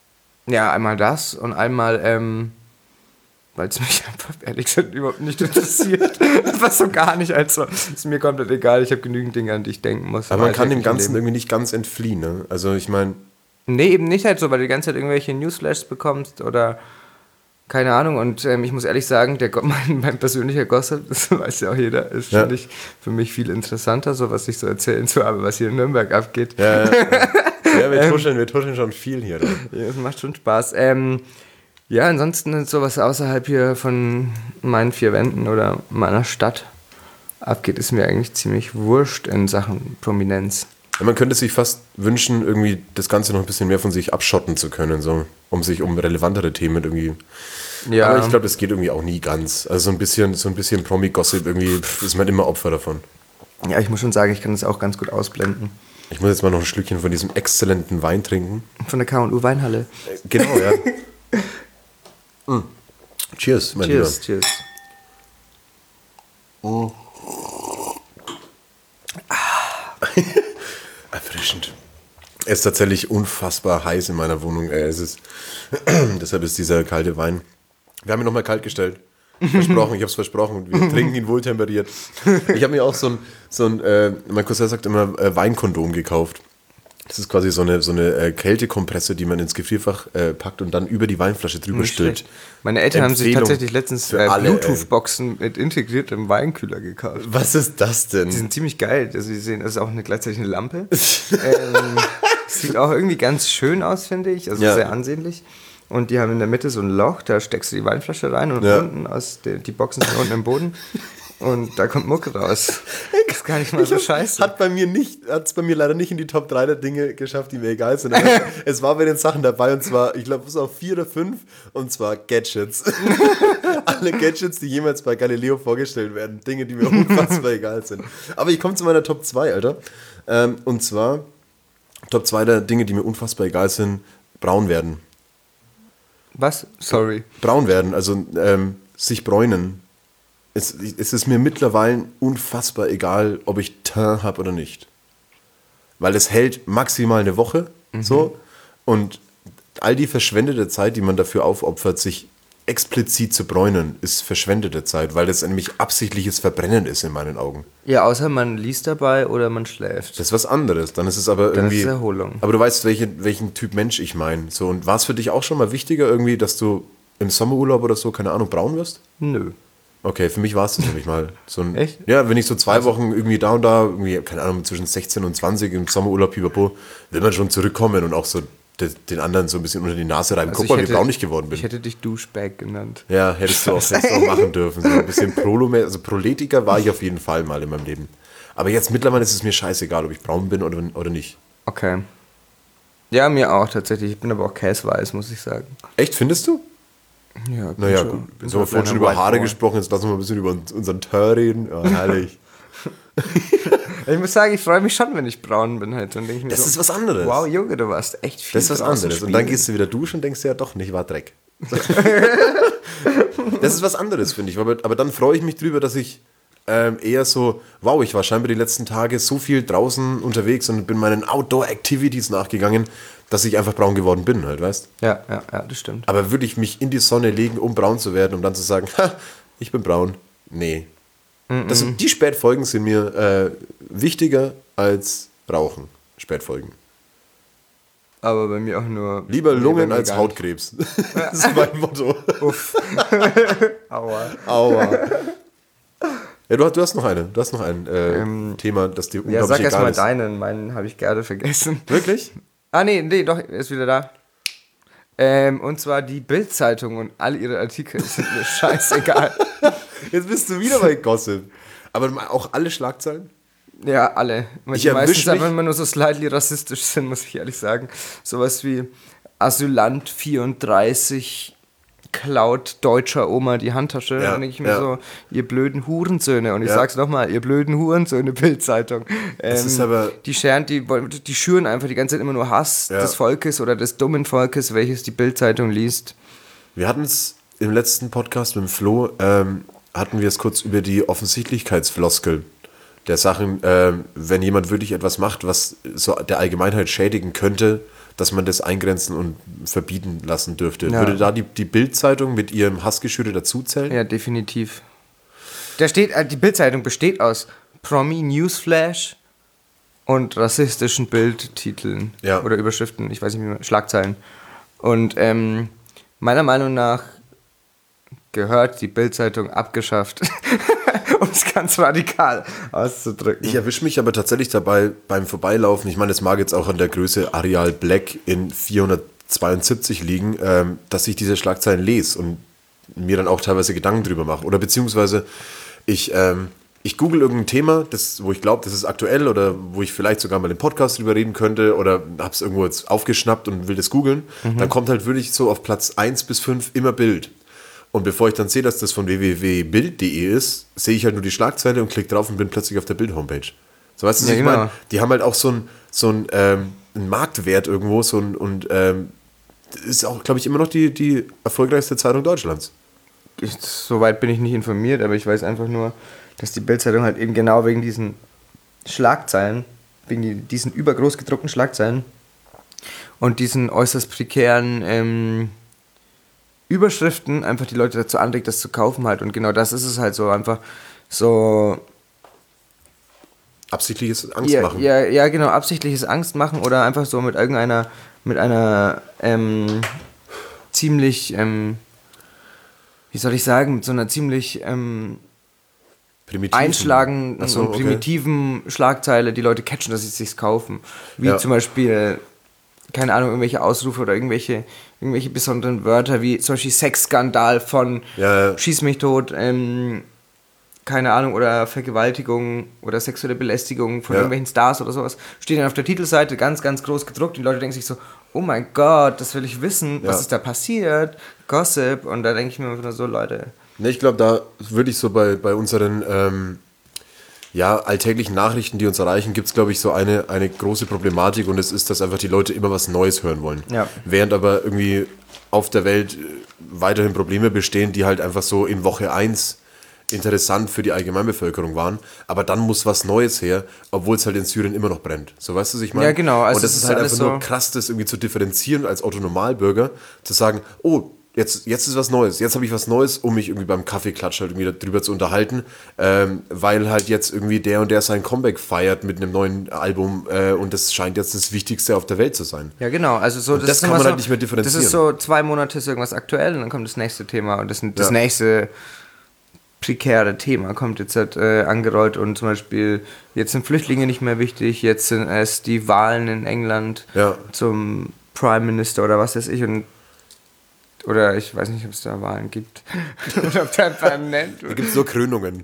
Ja, einmal das und einmal, ähm, weil es mich einfach ehrlich gesagt überhaupt nicht interessiert. Das war so gar nicht, also ist mir komplett egal. Ich habe genügend Dinge, an die ich denken muss. Aber man im kann dem alltäglichen Ganzen Leben. irgendwie nicht ganz entfliehen, ne? Also ich meine, Nee, eben nicht halt so, weil du die ganze Zeit irgendwelche Newsflashs bekommst oder keine Ahnung. Und ähm, ich muss ehrlich sagen, der, Go- mein, mein persönlicher Gossip, das weiß ja auch jeder, ist Ja. finde ich für mich viel interessanter, so was ich so erzählen zu habe, was hier in Nürnberg abgeht. ja, ja, ja wir, tuscheln, wir tuscheln schon viel hier. Dann. Ja, das macht schon Spaß. Ähm, ja, ansonsten ist sowas außerhalb hier von meinen vier Wänden oder meiner Stadt abgeht, ist mir eigentlich ziemlich wurscht in Sachen Prominenz. Ja, man könnte sich fast wünschen, irgendwie das Ganze noch ein bisschen mehr von sich abschotten zu können, so, um sich um relevantere Themen irgendwie. Ja, Aber ich glaube, das geht irgendwie auch nie ganz. Also so ein bisschen, so ein bisschen Promi-Gossip irgendwie pff, ist man immer Opfer davon. ja, ich muss schon sagen, ich kann das auch ganz gut ausblenden. Ich muss jetzt mal noch ein Schlückchen von diesem exzellenten Wein trinken. Von der K und U Weinhalle. Äh, Genau, ja. Mm. Cheers, mein Cheers, cheers. Lieber. Erfrischend. Es ist tatsächlich unfassbar heiß in meiner Wohnung. Ey. Es ist deshalb ist dieser kalte Wein. Wir haben ihn nochmal kalt gestellt. Versprochen, ich habe es versprochen. Wir trinken ihn wohltemperiert. Ich habe mir auch so ein, so ein äh, mein Cousin sagt immer, äh, Weinkondom gekauft. Das ist quasi so eine, so eine äh, Kältekompresse, die man ins Gefrierfach äh, packt und dann über die Weinflasche drüber Nicht stülpt. schlecht. Meine Eltern haben sich Empfehlung tatsächlich letztens für äh, alle, Bluetooth-Boxen mit integriertem Weinkühler gekauft. Was ist das denn? Die sind ziemlich geil. Also sie sehen, das ist auch eine, gleichzeitig eine Lampe. ähm, sieht auch irgendwie ganz schön aus, finde ich. Also Ja. sehr ansehnlich. und die haben in der Mitte so ein Loch, da steckst du die Weinflasche rein und Ja. unten, aus der, die Boxen sind unten im Boden und da kommt Mucke raus. Das ist gar nicht mal so scheiße. Hat bei mir nicht, hat es bei mir leider nicht in die Top drei der Dinge geschafft, die mir egal sind. Aber es war bei den Sachen dabei und zwar, ich glaube, es war auf vier oder fünf und zwar Gadgets. Alle Gadgets, die jemals bei Galileo vorgestellt werden. Dinge, die mir unfassbar egal sind. Aber ich komme zu meiner Top zwei, Alter. Ähm, und zwar, Top zwei der Dinge, die mir unfassbar egal sind, braun werden. Was? Sorry. Braun werden, also ähm, sich bräunen. Es, es ist mir mittlerweile unfassbar egal, ob ich Teint habe oder nicht. Weil es hält maximal eine Woche, mhm. so. Und all die verschwendete Zeit, die man dafür aufopfert, sich explizit zu bräunen, ist verschwendete Zeit, weil das nämlich absichtliches Verbrennen ist in meinen Augen. Ja, außer man liest dabei oder man schläft. Das ist was anderes. Dann ist es aber Dann irgendwie. ist es Erholung. Aber du weißt, welche, welchen Typ Mensch ich meine. So, und war es für dich auch schon mal wichtiger, irgendwie, dass du im Sommerurlaub oder so, keine Ahnung, braun wirst? Nö. Okay, für mich war es das nämlich mal. So ein, Echt? Ja, wenn ich so zwei Wochen irgendwie da und da, irgendwie, keine Ahnung, zwischen sechzehn und zwanzig im Sommerurlaub, pipapo, will man schon zurückkommen und auch so de, den anderen so ein bisschen unter die Nase reiben. Also Guck mal, ich wie hätte- braun ich geworden bin. Ich hätte dich Douchebag genannt. Ja, hättest du auch, hättest du auch machen dürfen. So ein bisschen Prolo, also Proletiker war ich auf jeden Fall mal in meinem Leben. Aber jetzt mittlerweile ist es mir scheißegal, ob ich braun bin oder, oder nicht. Okay. Ja, mir auch tatsächlich. Ich bin aber auch käseweiß, muss ich sagen. Echt, findest du? Ja, bin Naja, schon- gut. bin Jetzt haben wir vorhin schon über Haare gesprochen, jetzt lassen wir mal ein bisschen über unseren Teint reden. Ja, herrlich. Ich muss sagen, ich freue mich schon, wenn ich braun bin halt. Und denke ich mir Das so, ist was anderes. Wow, Junge, du warst echt viel Das ist was draußen anderes. Und dann spielen. gehst du wieder duschen und denkst dir, ja doch nicht, war Dreck. Das ist was anderes, finde ich. Aber, aber dann freue ich mich drüber, dass ich ähm, eher so, wow, ich war scheinbar die letzten Tage so viel draußen unterwegs und bin meinen Outdoor-Activities nachgegangen, dass ich einfach braun geworden bin, halt, weißt? Ja, ja, ja, das stimmt. Aber würde ich mich in die Sonne legen, um braun zu werden, um dann zu sagen, ha, ich bin braun? Nee. Das, die Spätfolgen sind mir äh, wichtiger als Rauchen. Spätfolgen. Aber bei mir auch nur... Lieber nee, Lungen bei mir als gar nicht. Hautkrebs. Das ist mein Motto. Uff. Aua. Aua. Ja, du, hast- du hast noch eine. Du hast noch ein äh, Thema, das dir Ja, unglaublich sag erst egal mal ist. deinen. Meinen habe ich gerade vergessen. Wirklich? Ah, nee, nee, doch, er ist wieder da. Ähm, und zwar die Bild-Zeitung und all ihre Artikel sind mir scheißegal. Jetzt bist du wieder bei Gossip. Aber auch alle Schlagzeilen? Ja, alle. Weil Ich die erwisch meistens mich- einfach immer nur so slightly rassistisch sind, muss ich ehrlich sagen. Sowas wie Asylant vierunddreißig klaut deutscher Oma die Handtasche. Ja, dann denke ich mir ja. so, ihr blöden Hurensöhne. Und ich Ja. sag's nochmal, ihr blöden Hurensöhne, Bild-Zeitung. Ähm, Das ist aber- die scheren, die, wollen- die schüren einfach die ganze Zeit immer nur Hass Ja. des Volkes oder des dummen Volkes, welches die Bild-Zeitung liest. Wir hatten es im letzten Podcast mit dem Flo, ähm, hatten wir es kurz über die Offensichtlichkeitsfloskel der Sachen, ähm, wenn jemand wirklich etwas macht, was so der Allgemeinheit schädigen könnte, dass man das eingrenzen und verbieten lassen dürfte. Ja. Würde da die, die Bild-Zeitung mit ihrem Hassgeschüre dazuzählen? Ja, definitiv. Da steht, äh, die Bild-Zeitung besteht aus Promi-Newsflash und rassistischen Bildtiteln Ja. oder Überschriften, ich weiß nicht mehr, Schlagzeilen. Und ähm, meiner Meinung nach gehört die Bild-Zeitung abgeschafft, um es ganz radikal auszudrücken. Ich erwische mich aber tatsächlich dabei beim Vorbeilaufen, ich meine, es mag jetzt auch an der Größe Arial Black in vierhundertzweiundsiebzig liegen, ähm, dass ich diese Schlagzeilen lese und mir dann auch teilweise Gedanken drüber mache. Oder beziehungsweise ich, ähm, ich google irgendein Thema, das, wo ich glaube, das ist aktuell oder wo ich vielleicht sogar mal im Podcast drüber reden könnte oder habe es irgendwo jetzt aufgeschnappt und will das googeln. Dann kommt halt wirklich so auf Platz eins bis fünf immer Bild. Und bevor ich dann sehe, dass das von w w w punkt bild punkt de ist, sehe ich halt nur die Schlagzeile und klicke drauf und bin plötzlich auf der Bild-Homepage. So, weißt du, was Ja, ich genau. meine? Die haben halt auch so einen so ein, ähm, einen Marktwert irgendwo so ein, und ähm, das ist auch, glaube ich, immer noch die, die erfolgreichste Zeitung Deutschlands. Ich, soweit bin ich nicht informiert, aber ich weiß einfach nur, dass die Bild-Zeitung halt eben genau wegen diesen Schlagzeilen, wegen die, diesen übergroß gedruckten Schlagzeilen und diesen äußerst prekären ähm, Überschriften einfach die Leute dazu anregt, das zu kaufen halt. Und genau das ist es halt so, einfach so... Absichtliches Angst Ja, machen. ja, ja, genau, absichtliches Angst machen oder einfach so mit irgendeiner, mit einer ähm, ziemlich, ähm, wie soll ich sagen, mit so einer ziemlich ähm, Primitiven. einschlagenden Ach so, und okay. primitiven Schlagzeile die Leute catchen, dass sie es sich kaufen. Wie Ja. zum Beispiel keine Ahnung, irgendwelche Ausrufe oder irgendwelche, irgendwelche besonderen Wörter, wie zum Beispiel Sexskandal von Ja, ja. Schieß mich tot, ähm, keine Ahnung, oder Vergewaltigung oder sexuelle Belästigung von Ja. irgendwelchen Stars oder sowas, steht dann auf der Titelseite ganz, ganz groß gedruckt und die Leute denken sich so, oh mein Gott, das will ich wissen, was Ja. ist da passiert, Gossip, und da denke ich mir immer nur so, Leute, Ne, ich glaube, da würde ich so bei, bei unseren ähm, ja, alltäglichen Nachrichten, die uns erreichen, gibt es, glaube ich, so eine, eine große Problematik und es ist, dass einfach die Leute immer was Neues hören wollen. Ja. Während aber irgendwie auf der Welt äh, weiterhin Probleme bestehen, die halt einfach so in Woche eins interessant für die Allgemeinbevölkerung waren, aber dann muss was Neues her, obwohl es halt in Syrien immer noch brennt. So, weißt du, was ich meine? Ja, genau. Also und das es ist ist halt alles einfach nur so- krass, das irgendwie zu differenzieren als Autonomalbürger, zu sagen, oh, jetzt, jetzt ist was Neues, jetzt habe ich was Neues, um mich irgendwie beim Kaffeeklatsch halt irgendwie darüber zu unterhalten, ähm, weil halt jetzt irgendwie der und der sein Comeback feiert mit einem neuen Album äh, und das scheint jetzt das Wichtigste auf der Welt zu sein. ja genau, also so, Und das ist kann immer man so, halt nicht mehr differenzieren. Das ist so, zwei Monate ist irgendwas aktuell und dann kommt das nächste Thema und das, das Ja. nächste prekäre Thema kommt jetzt halt äh, angerollt und zum Beispiel jetzt sind Flüchtlinge nicht mehr wichtig, jetzt sind es die Wahlen in England Ja. zum Prime Minister oder was weiß ich und oder ich weiß nicht, ob es da Wahlen gibt oder ob der einfach nennt. Da gibt es nur Krönungen.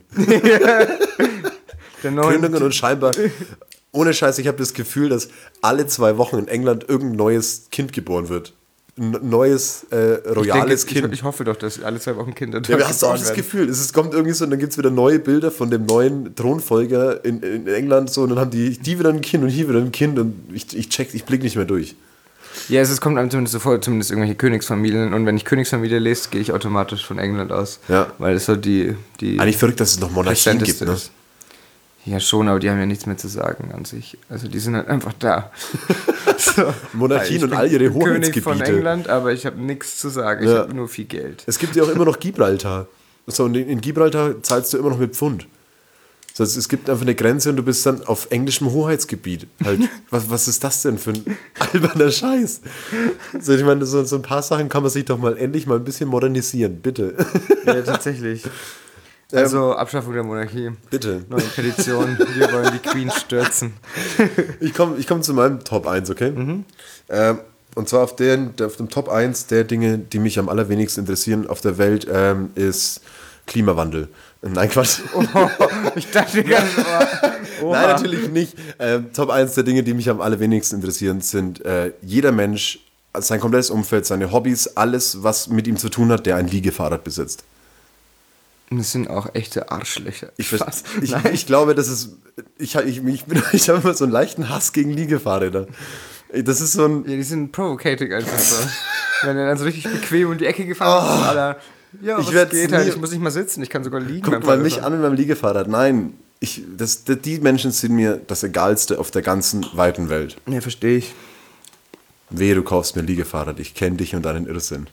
Der neuen- Krönungen und scheinbar, ohne Scheiß, ich habe das Gefühl, dass alle zwei Wochen in England irgendein neues Kind geboren wird. Ein neues, äh, ich, denke, royales ich, Kind. ich hoffe doch, dass alle zwei Wochen Kinder Ja, aber hast du auch geboren das werden. Gefühl, es ist, kommt irgendwie so und dann gibt es wieder neue Bilder von dem neuen Thronfolger in, in England so und dann haben die, die wieder ein Kind und hier wieder ein Kind und ich, ich check, ich blick nicht mehr durch. Ja, es kommt einem zumindest so vor, zumindest irgendwelche Königsfamilien. Und wenn ich Königsfamilie lese, gehe ich automatisch von England aus. Ja. Weil es so die... die Eigentlich verrückt, dass es noch Monarchien gibt, präsenteste ne? ist. Ja, schon, aber die haben ja nichts mehr zu sagen an sich. Also die sind halt einfach da. So. Monarchien Ich und bin all ihre König von Hoheitsgebiete. England, aber ich habe nichts zu sagen. Ich Ja. habe nur viel Geld. Es gibt ja auch immer noch Gibraltar. So, und in, in Gibraltar zahlst du immer noch mit Pfund. So, es, es gibt einfach eine Grenze und du bist dann auf englischem Hoheitsgebiet. Halt, was, was ist das denn für ein alberner Scheiß? So, ich meine, so, so ein paar Sachen kann man sich doch mal endlich mal ein bisschen modernisieren, bitte. Ja, tatsächlich. Also Abschaffung der Monarchie. Bitte. Neue Petition. Wir wollen die Queen stürzen. Ich komme ich komm zu meinem Top eins, okay? Ähm, und zwar auf, den, auf dem Top eins der Dinge, die mich am allerwenigsten interessieren auf der Welt, ähm, ist Klimawandel. Nein, Quatsch. Ich dachte ganz, oh, Nein, natürlich nicht. Ähm, Top eins der Dinge, die mich am allerwenigsten interessieren, sind äh, jeder Mensch, also sein komplettes Umfeld, seine Hobbys, alles, was mit ihm zu tun hat, der ein Liegefahrrad besitzt. das sind auch echte Arschlöcher. Ich, Was? ich, Nein. ich glaube, das ist. Ich, ich, ich, bin- ich habe immer so einen leichten Hass gegen Liegefahrräder. Das ist so ein. Ja, die sind provocating einfach so. Wenn er dann so richtig bequem um die Ecke gefahren ist, Alter. Ja, Ich was werd's geht halt? nie- Ich muss nicht mal sitzen, ich kann sogar liegen. Guck beim mal mich Fahrradfahren. an mit meinem Liegefahrrad. Nein, ich, das, das, die Menschen sind mir das Egalste auf der ganzen weiten Welt. Ja, verstehe ich. Wehe, du kaufst mir ein Liegefahrrad. Ich kenne dich und deinen Irrsinn.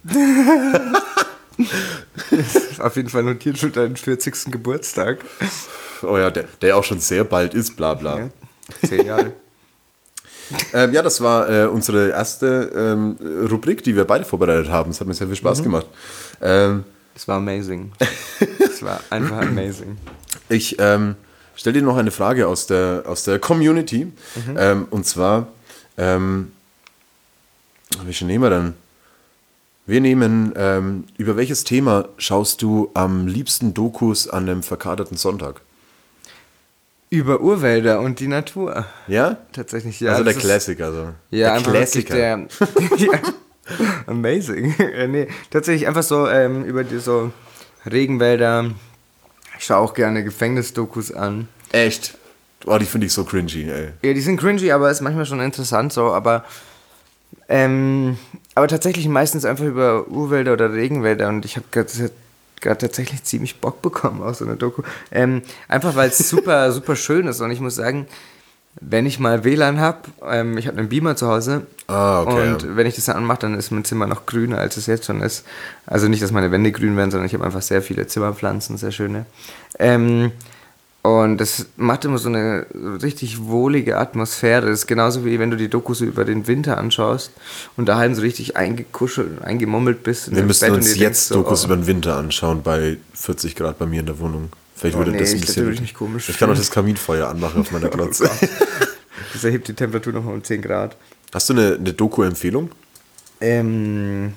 Auf jeden Fall notiert schon deinen vierzigsten Geburtstag. Oh ja, der, der auch schon sehr bald ist, bla bla. Ja, zehn Jahre. Ähm, ja, das war äh, unsere erste ähm, Rubrik, die wir beide vorbereitet haben. Es hat mir sehr viel Spaß gemacht. Ähm, Das war amazing. Das war einfach amazing. ich ähm, stelle dir noch eine Frage aus der, aus der Community. Ähm, und zwar, ähm, welche nehmen wir dann? Wir nehmen, ähm, über welches Thema schaust du am liebsten Dokus an einem verkaterten Sonntag? Über Urwälder und die Natur. Ja? Tatsächlich, ja. also der das ist- Klassiker. So. Ja, der einfach wirklich der. Ja, amazing. Ja, nee, tatsächlich einfach so ähm, über die so Regenwälder. Ich schaue auch gerne Gefängnisdokus an. Echt? Oh, die finde ich so cringy, ey. Ja, die sind cringy, aber ist manchmal schon interessant so, aber ähm, aber tatsächlich meistens einfach über Urwälder oder Regenwälder und ich habe gerade tatsächlich ziemlich Bock bekommen auf so eine Doku. Ähm, einfach weil es super, super schön ist und ich muss sagen, wenn ich mal W L A N habe, ähm, ich habe einen Beamer zu Hause Ah, okay. und wenn ich das dann anmache, dann ist mein Zimmer noch grüner, als es jetzt schon ist. Also nicht, dass meine Wände grün werden, sondern ich habe einfach sehr viele Zimmerpflanzen, sehr schöne. Ähm, und das macht immer so eine richtig wohlige Atmosphäre. Das ist genauso wie wenn du die Dokus über den Winter anschaust und daheim so richtig eingekuschelt und eingemummelt bist. in Wir deinem müssen Bett und uns dir jetzt denkst so, Dokus oh, über den Winter anschauen bei vierzig Grad bei mir in der Wohnung. Vielleicht Oh, würde nee, das ein ich glaub, bisschen. da würde ich mich komisch ich kann auch fühlen. das Kaminfeuer anmachen auf meiner Glotze. Das erhebt die Temperatur nochmal um zehn Grad. Hast du eine, eine Doku-Empfehlung? Ähm.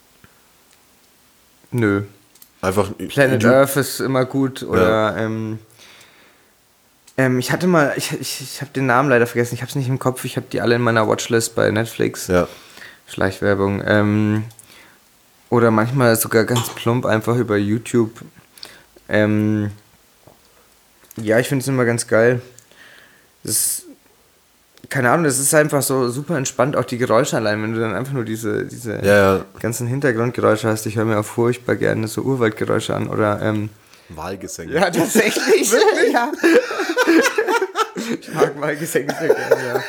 Nö. Einfach. Planet du, Earth ist immer gut. Oder, ähm. Ähm, ich hatte mal, ich, ich, ich habe den Namen leider vergessen, ich habe es nicht im Kopf, ich habe die alle in meiner Watchlist bei Netflix. Ja. Schleichwerbung. Ähm, oder manchmal sogar ganz plump einfach über YouTube. Ähm, ja, ich finde es immer ganz geil. Das ist, keine Ahnung, das ist einfach so super entspannt, auch die Geräusche allein, wenn du dann einfach nur diese, diese Ja, ja. ganzen Hintergrundgeräusche hast. Ich höre mir auch furchtbar gerne so Urwaldgeräusche an oder ähm, Wahlgesänge. ja, tatsächlich. Ja. Ich mag Wahlgesänge sehr gerne, ja.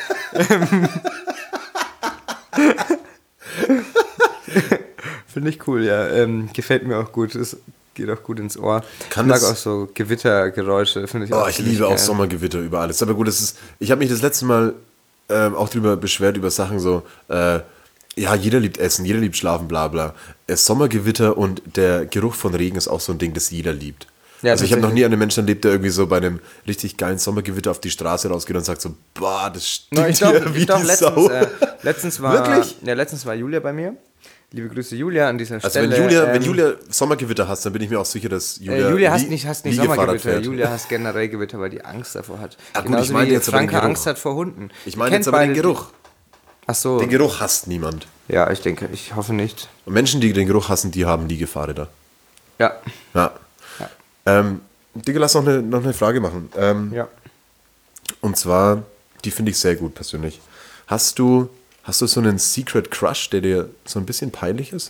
Finde ich cool, ja. Ähm, gefällt mir auch gut. Es geht auch gut ins Ohr. Kann ich mag das- auch so Gewittergeräusche, finde ich Oh, auch ich ziemlich liebe auch geil. Sommergewitter über alles. Aber gut, das ist. Ich habe mich das letzte Mal ähm, auch drüber beschwert, über Sachen so, äh, ja, jeder liebt Essen, jeder liebt Schlafen, bla bla. Äh, Sommergewitter und der Geruch von Regen ist auch so ein Ding, das jeder liebt. Ja, also ich habe noch tatsächlich. nie einen Menschen erlebt, der irgendwie so bei einem richtig geilen Sommergewitter auf die Straße rausgeht und sagt so, boah, das stinkt No, ich hier glaube, wie ich glaub, die letztens, Sau. äh, letztens war Wirklich? Ja, letztens war Julia bei mir. Liebe Grüße Julia an dieser Also Stelle. wenn Julia, wenn Ähm, Julia Sommergewitter hasst, dann bin ich mir auch sicher, dass Julia, Äh, Julia hasst Lie- nicht, hasst nicht Liegefahrrad Sommergewitter, fährt. Julia hasst generell Gewitter, weil die Angst davor hat. Ah, gut, Genauso ich meine wie jetzt aber den Franka Geruch. Angst hat vor Hunden. Ich Ihr meine kennt jetzt aber den beide- Geruch. Ach so. Den Geruch hasst niemand. Ja, ich denke, ich hoffe nicht. Und Menschen, die den Geruch hassen, die haben Liegefahrräder. Ja. Ja. Ja. Ähm, Digga, lass noch eine, noch eine Frage machen. Ähm, Ja. Und zwar, die finde ich sehr gut persönlich. Hast du, hast du so einen Secret Crush, der dir so ein bisschen peinlich ist?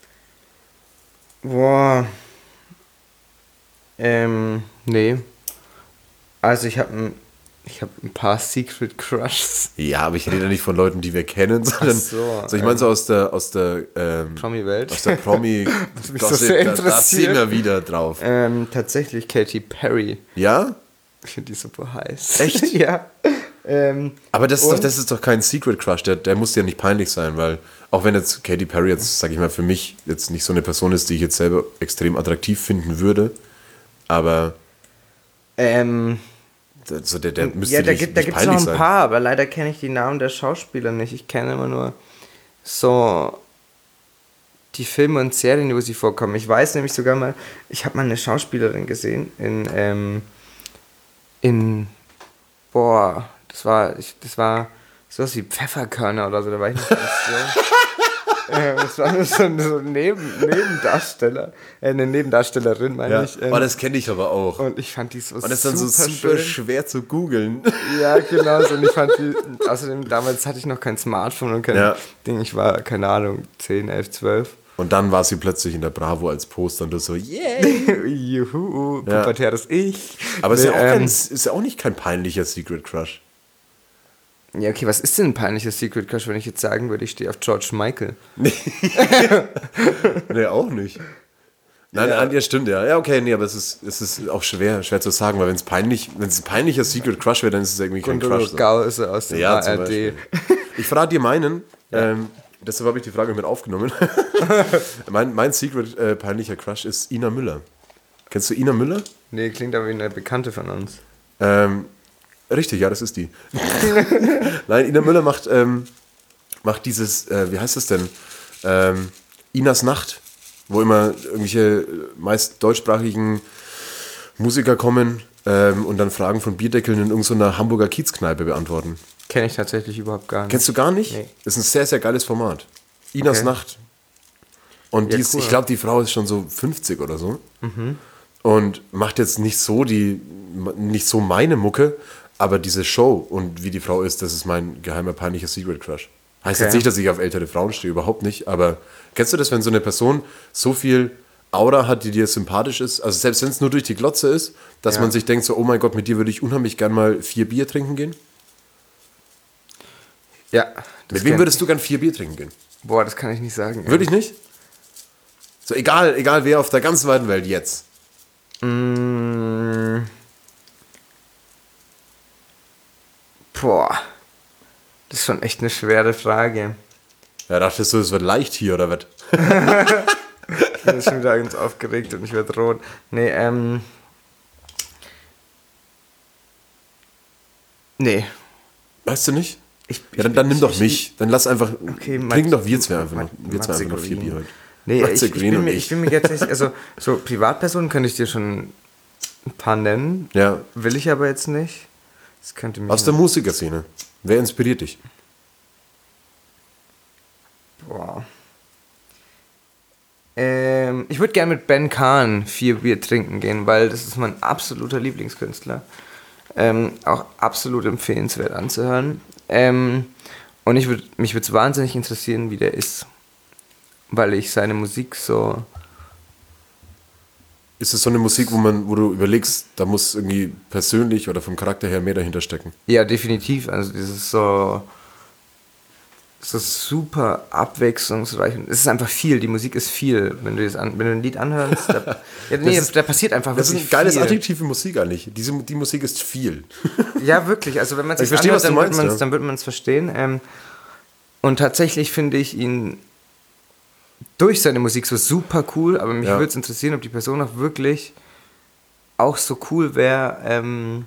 Boah. Ähm, nee. Also ich habe ein, ich hab ein paar Secret Crushs. Ja, aber ich rede nicht von Leuten, die wir kennen, sondern so, so, ich meine so aus der, aus der, ähm, Promi-Welt. aus der Promi, mich so Gossip, sehr da, da interessiert. sind wir wieder drauf. Ähm, tatsächlich Katy Perry. Ja? Ich finde die super heiß. Echt? Ja. Ähm, Aber das ist, Und? doch, das ist doch kein Secret Crush, der, der muss ja nicht peinlich sein, weil auch wenn jetzt Katy Perry jetzt, sag ich mal, für mich jetzt nicht so eine Person ist, die ich jetzt selber extrem attraktiv finden würde, aber ähm, also der, der müsste ja, da nicht, gibt da nicht gibt's noch peinlich ein sein. paar, aber leider kenne ich die Namen der Schauspieler nicht. Ich kenne immer nur so die Filme und Serien, wo sie vorkommen. Ich weiß nämlich sogar mal, ich habe mal eine Schauspielerin gesehen in, ähm, in, boah, das war, ich, das war sowas wie Pfefferkörner oder so, da war ich nicht ganz so. Ähm, das war nur so ein so ein Neben, Nebendarsteller, äh, eine Nebendarstellerin, meine Ja. ich. Ähm, Oh, das kenne ich aber auch. Und und ich fand die so das ist dann so super super schön. schwer zu googeln. Ja, genau. So. Und ich fand die, außerdem, damals hatte ich noch kein Smartphone und kein Ja. Ding. Ich war, keine Ahnung, zehn, elf, zwölf. Und dann war sie plötzlich in der Bravo als Poster und du so, yeah. Juhu, Ja. pubertäres Ich. Aber es ist, Nee, ja auch kein, ähm, ist ja auch nicht kein peinlicher Secret Crush. ja, okay, was ist denn ein peinlicher Secret Crush, wenn ich jetzt sagen würde, ich stehe auf George Michael? Nee, auch nicht. Nein, Ja. ja. ja, stimmt, ja. Ja, okay, nee, aber es ist, es ist auch schwer, schwer zu sagen, weil wenn es peinlich, wenn es ein peinlicher Secret Crush wäre, dann ist es irgendwie kein Gundolo Crush. So. Gau ist er aus dem Ja, A zum R D. Beispiel. Ich verrate dir meinen, ähm, deshalb habe ich die Frage mit aufgenommen. mein, mein Secret äh, peinlicher Crush ist Ina Müller. Kennst du Ina Müller? Nee, klingt aber wie eine Bekannte von uns. Ähm, richtig, ja, das ist die. Nein, Ina Müller macht, ähm, macht dieses, äh, wie heißt das denn? Ähm, Inas Nacht, wo immer irgendwelche äh, meist deutschsprachigen Musiker kommen ähm, und dann Fragen von Bierdeckeln in irgendeiner Hamburger Kiezkneipe beantworten. Kenne ich tatsächlich überhaupt gar nicht. Kennst du gar nicht? Nee. Das ist ein sehr, sehr geiles Format. Inas Okay. Nacht. Und Ja, die ist, cool. ich glaube, die Frau ist schon so fünfzig oder so. Und macht jetzt nicht so die, nicht so meine Mucke, aber diese Show und wie die Frau ist, das ist mein geheimer peinlicher Secret Crush. Heißt Okay. jetzt nicht, dass ich auf ältere Frauen stehe, überhaupt nicht, aber kennst du das, wenn so eine Person so viel Aura hat, die dir sympathisch ist, also selbst wenn es nur durch die Glotze ist, dass Ja. man sich denkt so, oh mein Gott, mit dir würde ich unheimlich gern mal vier Bier trinken gehen? Ja. das Mit wem kenn- würdest du gern vier Bier trinken gehen? Boah, das kann ich nicht sagen. Wirklich nicht? So, egal, egal wer auf der ganzen weiten Welt jetzt. Mm. Boah. Das ist schon echt eine schwere Frage. Ja, dachtest du, es wird leicht hier oder was? Ich bin schon wieder ganz aufgeregt und ich werde rot. Nee, ähm. Nee. Weißt du nicht? Ich, Ja, dann, dann nimm doch mich. Dann lass einfach, Okay, trinken doch wir zwei einfach noch, Mat- wir zwei einfach noch vier Matze Bier heute. Nee, Matze ich, ich, Green bin und mir, ich. ich bin mir jetzt nicht, also so Privatpersonen könnte ich dir schon ein paar nennen. Ja. Will ich aber jetzt nicht. Das könnte mich Aus der Musikerszene. Wer inspiriert dich? Boah. Ähm, ich würde gerne mit Ben Kahn vier Bier trinken gehen, weil das ist mein absoluter Lieblingskünstler. Ähm, auch absolut empfehlenswert anzuhören. Ähm, und ich würd, mich würde es wahnsinnig interessieren, wie der ist. Weil ich seine Musik so... Ist es so eine Musik, wo man, wo du überlegst, da muss irgendwie persönlich oder vom Charakter her mehr dahinter stecken? Ja, definitiv. Also dieses so... Es ist super abwechslungsreich. Und es ist einfach viel. Die Musik ist viel. Wenn du, das an, wenn du ein Lied anhörst, da, ja, nee, ist- da passiert einfach Das ist wirklich ein geiles viel. Adjektiv für Musik eigentlich. Diese, die Musik ist viel. Ja, wirklich. Also wenn man Ich sich verstehe, anhört, was du dann wird meinst, man's- ja. dann wird man es verstehen. Ähm, und tatsächlich finde ich ihn durch seine Musik so super cool, aber mich Ja. würde es interessieren, ob die Person auch wirklich auch so cool wäre, ähm,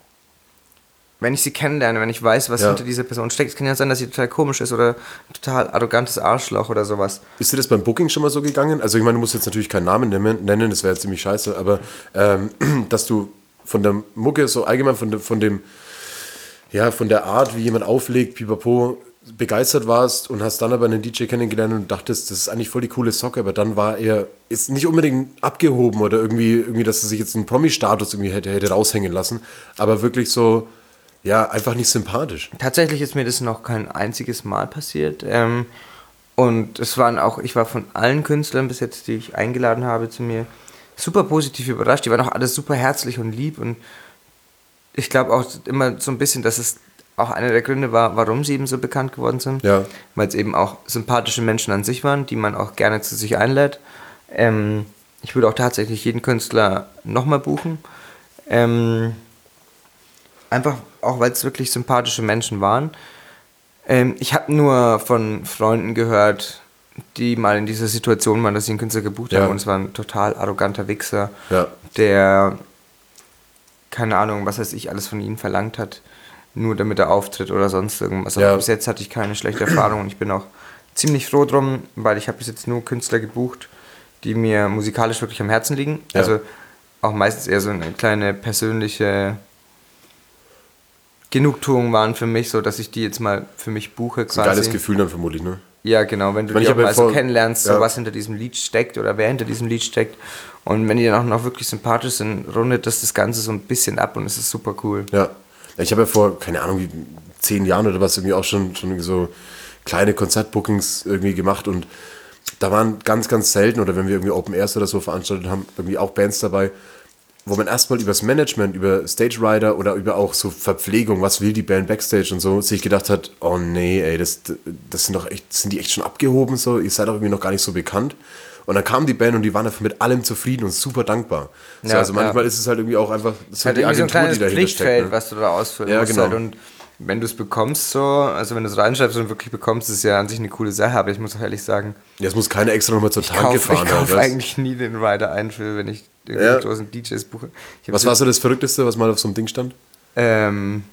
wenn ich sie kennenlerne, wenn ich weiß, was Ja. hinter dieser Person steckt. Es kann ja sein, dass sie total komisch ist oder ein total arrogantes Arschloch oder sowas. Ist dir das beim Booking schon mal so gegangen? Also ich meine, du musst jetzt natürlich keinen Namen nennen, nennen, das wäre jetzt ziemlich scheiße, aber ähm, dass du von der Mucke, so allgemein von, de, von dem, ja, von der Art, wie jemand auflegt, pipapo, begeistert warst und hast dann aber einen D J kennengelernt und dachtest, das ist eigentlich voll die coole Socke, aber dann war er, ist nicht unbedingt abgehoben oder irgendwie, irgendwie dass er sich jetzt einen Promi-Status irgendwie hätte, hätte raushängen lassen, aber wirklich so, ja, einfach nicht sympathisch. Tatsächlich ist mir das noch kein einziges Mal passiert. Ähm, und es waren auch, ich war von allen Künstlern bis jetzt, die ich eingeladen habe zu mir, super positiv überrascht. Die waren auch alle super herzlich und lieb. Und ich glaube auch immer so ein bisschen, dass es auch einer der Gründe war, warum sie eben so bekannt geworden sind. Ja. Weil es eben auch sympathische Menschen an sich waren, die man auch gerne zu sich einlädt. Ähm, ich würde auch tatsächlich jeden Künstler nochmal buchen. Ähm, Einfach auch, weil es wirklich sympathische Menschen waren. Ähm, ich habe nur von Freunden gehört, die mal in dieser Situation waren, dass sie einen Künstler gebucht Ja. haben und es war ein total arroganter Wichser, Ja. der, keine Ahnung, was weiß ich, alles von ihnen verlangt hat, nur damit er auftritt oder sonst irgendwas. Aber Ja. bis jetzt hatte ich keine schlechte Erfahrung und ich bin auch ziemlich froh drum, weil ich habe bis jetzt nur Künstler gebucht, die mir musikalisch wirklich am Herzen liegen. Ja. Also auch meistens eher so eine kleine persönliche Genugtuung waren für mich, so dass ich die jetzt mal für mich buche Das ist ein quasi. geiles Gefühl dann vermutlich, ne? Ja, genau, wenn du Ich meine, die ich auch habe ja mal so vor- kennenlernst, ja. so was hinter diesem Lied steckt oder wer hinter diesem Lied steckt. Und wenn die dann auch noch wirklich sympathisch sind, rundet das das Ganze so ein bisschen ab und es ist super cool. Ja. Ja, ich habe ja vor, keine Ahnung, wie zehn Jahren oder was irgendwie auch schon, schon irgendwie so kleine Konzertbookings irgendwie gemacht und da waren ganz, ganz selten oder wenn wir irgendwie Open Airs oder so veranstaltet haben, irgendwie auch Bands dabei, wo man erstmal übers Management, über Stage Rider oder über auch so Verpflegung, was will die Band Backstage und so, sich gedacht hat, oh nee, ey, das, das sind doch echt, sind die echt schon abgehoben so, ihr seid doch irgendwie noch gar nicht so bekannt. Und dann kam die Band und die waren einfach mit allem zufrieden und super dankbar. So, Ja, also manchmal ja. ist es halt irgendwie auch einfach Es ist so halt die irgendwie so ein Agentur, kleines die dahinter Pflichtfeld, steckt. Ne? was du da ausfüllen Ja, musst. genau. Halt. Und wenn du es bekommst so, also wenn du es reinschreibst und wirklich bekommst, ist es ja an sich eine coole Sache, aber ich muss auch ehrlich sagen, Ja, es muss keiner extra nochmal zur ich Tanke kaufe fahren. kauf halt, weißt? eigentlich nie den Rider ein, für, wenn ich Ja. irgendwo aus den D Js buche. Ich hab Was war so das Verrückteste, was mal auf so einem Ding stand? Ähm,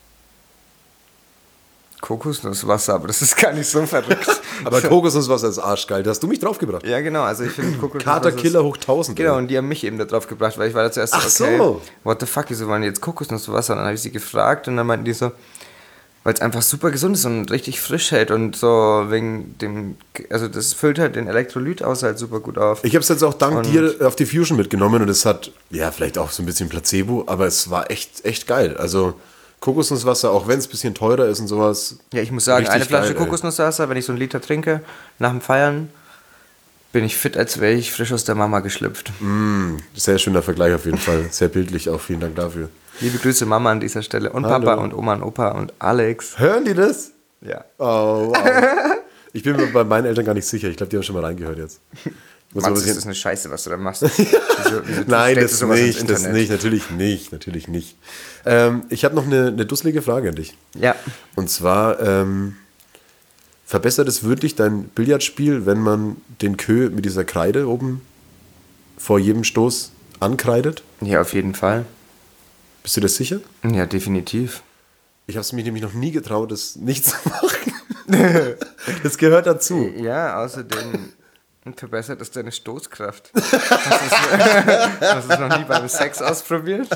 Kokosnusswasser, aber das ist gar nicht so verrückt. Aber Kokosnusswasser ist arschgeil. Da hast du mich draufgebracht. Ja, genau, also ich finde Kokosnusswasser... Katerkiller ist- hoch tausend. Genau, ey. und die haben mich eben da drauf gebracht, weil ich war da zuerst Ach so, okay, so. what the fuck, wieso wollen die jetzt Kokosnusswasser? Und dann habe ich sie gefragt und dann meinten die so, weil es einfach super gesund ist und richtig frisch hält und so wegen dem, also das füllt halt den Elektrolyt aus halt super gut auf. Ich habe es jetzt auch dank Und- dir auf die Fusion mitgenommen und es hat, ja, vielleicht auch so ein bisschen Placebo, aber es war echt, echt geil. Also Kokosnusswasser, auch wenn es ein bisschen teurer ist und sowas. Ja, ich muss sagen, richtig eine Flasche geil, ey. Kokosnusswasser, wenn ich so einen Liter trinke, nach dem Feiern, bin ich fit, als wäre ich frisch aus der Mama geschlüpft. Sehr schöner Vergleich auf jeden Fall. Sehr bildlich auch. Vielen Dank dafür. Liebe Grüße Mama an dieser Stelle und Hallo. Papa und Oma und Opa und Alex. Hören die das? Ja. Oh, wow. Ich bin mir bei meinen Eltern gar nicht sicher. Ich glaube, die haben schon mal reingehört jetzt. Ich muss Mann, aber das bisschen- ist eine Scheiße, was du da machst. Wieso, wieso Nein, stellst das du sowas ins nicht, das Internet? nicht, natürlich nicht, natürlich nicht. Ähm, ich habe noch eine, eine dusselige Frage an dich. Ja. Und zwar, ähm, verbessert es wirklich dein Billardspiel, wenn man den Kö mit dieser Kreide oben vor jedem Stoß ankreidet? Ja, auf jeden Fall. Bist du das sicher? Ja, definitiv. Ich habe es mich nämlich noch nie getraut, das nicht zu machen. Das gehört dazu. Ja, außerdem verbessert es deine Stoßkraft. Hast du es, hast du es noch nie beim Sex ausprobiert?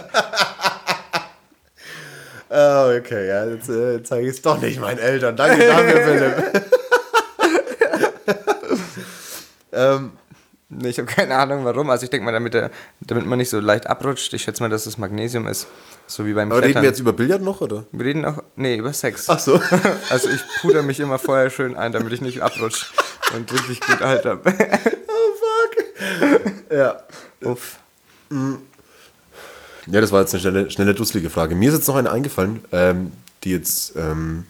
Oh, okay, ja, jetzt äh, zeige ich es doch nicht meinen Eltern. Danke dafür, Philipp. ähm, Nee, ich habe keine Ahnung warum. Also ich denke mal, damit, der, damit man nicht so leicht abrutscht, ich schätze mal, dass es Magnesium ist. So wie beim aber Klettern. reden wir jetzt über Billard noch, oder? Wir reden auch, nee, über Sex. Ach so. Also ich puder mich immer vorher schön ein, damit ich nicht abrutsche und richtig gut Halt habe. Oh, fuck. Ja. Uff. Ja, das war jetzt eine schnelle, schnelle dusselige Frage. Mir ist jetzt noch eine eingefallen, ähm, die jetzt ähm,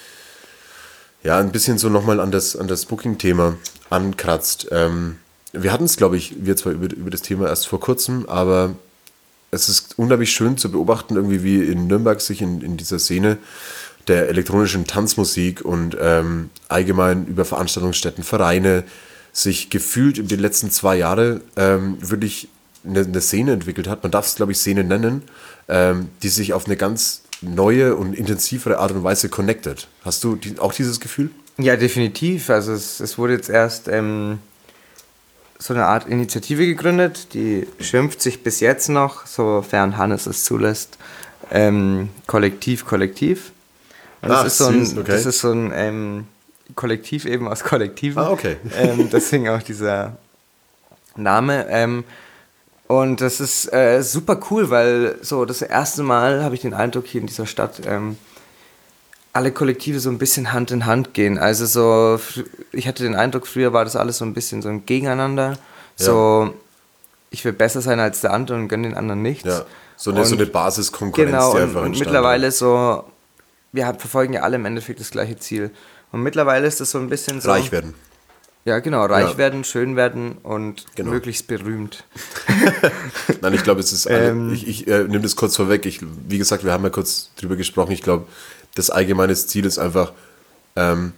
ja ein bisschen so nochmal an das, an das Booking-Thema ankratzt. Ähm, wir hatten es, glaube ich, wir zwar über, über das Thema erst vor kurzem, aber es ist unglaublich schön zu beobachten, irgendwie wie in Nürnberg sich in, in dieser Szene der elektronischen Tanzmusik und ähm, allgemein über Veranstaltungsstätten, Vereine sich gefühlt über die letzten zwei Jahre ähm, wirklich eine, eine Szene entwickelt hat. Man darf es, glaube ich, Szene nennen, ähm, die sich auf eine ganz neue und intensivere Art und Weise connectet. Hast du die, auch dieses Gefühl? Ja, definitiv. Also es, es wurde jetzt erst ähm, so eine Art Initiative gegründet, die schimpft sich bis jetzt noch, sofern Hannes es zulässt, ähm, Kollektiv, Kollektiv. Und das, Ach, ist so ein, süß, okay. das ist so ein ähm, Kollektiv eben aus Kollektiven. Ah, okay. Ähm, deswegen auch dieser Name. Ähm, und das ist äh, super cool, weil so das erste Mal habe ich den Eindruck hier in dieser Stadt, ähm, alle Kollektive so ein bisschen Hand in Hand gehen. Also so, ich hatte den Eindruck, früher war das alles so ein bisschen so ein Gegeneinander. So, ich will besser sein als der andere und gönne den anderen nichts. Ja, so eine, und, so eine Basiskonkurrenz, genau, die und, einfach und entstanden mittlerweile so, wir verfolgen ja alle im Endeffekt das gleiche Ziel. Und mittlerweile ist das so ein bisschen so... Reich werden. Ja, genau, reich Ja. werden, schön werden und Genau. möglichst berühmt. Nein, ich glaube, es ist, alle, Ähm. ich, ich äh, nehme das kurz vorweg. Ich, wie gesagt, wir haben ja kurz drüber gesprochen. Ich glaube, das allgemeine Ziel ist einfach, ähm,